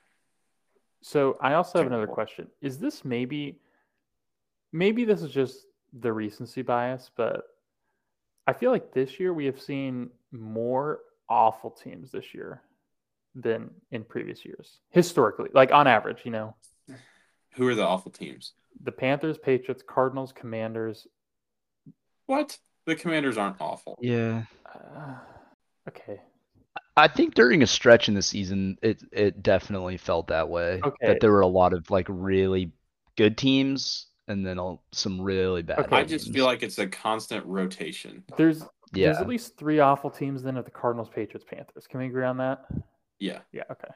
So I also have another Terrible. question. Is this maybe maybe this is just the recency bias, but I feel like this year we have seen more awful teams this year than in previous years. Historically, like on average, you know. Who are the awful teams? The Panthers, Patriots, Cardinals, Commanders. What? The Commanders aren't awful. Yeah. Uh, okay. I think during a stretch in the season, it it definitely felt that way. Okay. That there were a lot of like really good teams and then a, some really bad Okay. I teams. just feel like it's a constant rotation. There's Yeah. there's at least three awful teams then at the Cardinals, Patriots, Panthers. Can we agree on that? Yeah. Yeah, okay.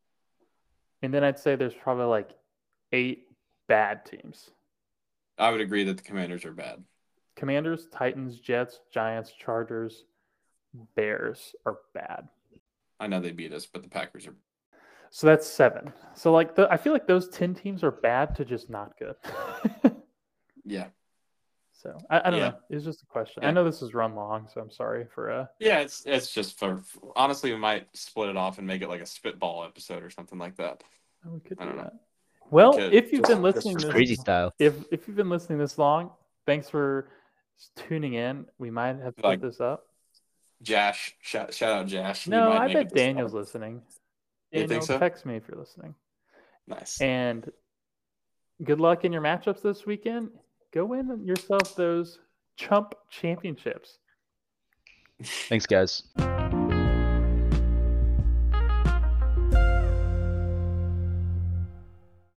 And then I'd say there's probably like eight bad teams. I would agree that the Commanders are bad. Commanders, Titans, Jets, Giants, Chargers, Bears are bad. I know they beat us, but the Packers are. So that's seven. So like the, I feel like those ten teams are bad to just not good. Yeah. So I, I don't Yeah. know. It's just a question. Yeah. I know this is run long, so I'm sorry for uh Yeah, it's it's just for honestly, we might split it off and make it like a spitball episode or something like that. we could I do don't know. that. Well, could. if you've Just- been listening just this Crazy style. if if you've been listening this long, thanks for tuning in. We might have put Like- this up. Jash, shout, shout out Jash. He No, might I make bet it this Daniel's far. listening. You Daniel, think so? text me if you're listening. Nice. And good luck in your matchups this weekend. Go win yourself those Chump championships. Thanks, guys.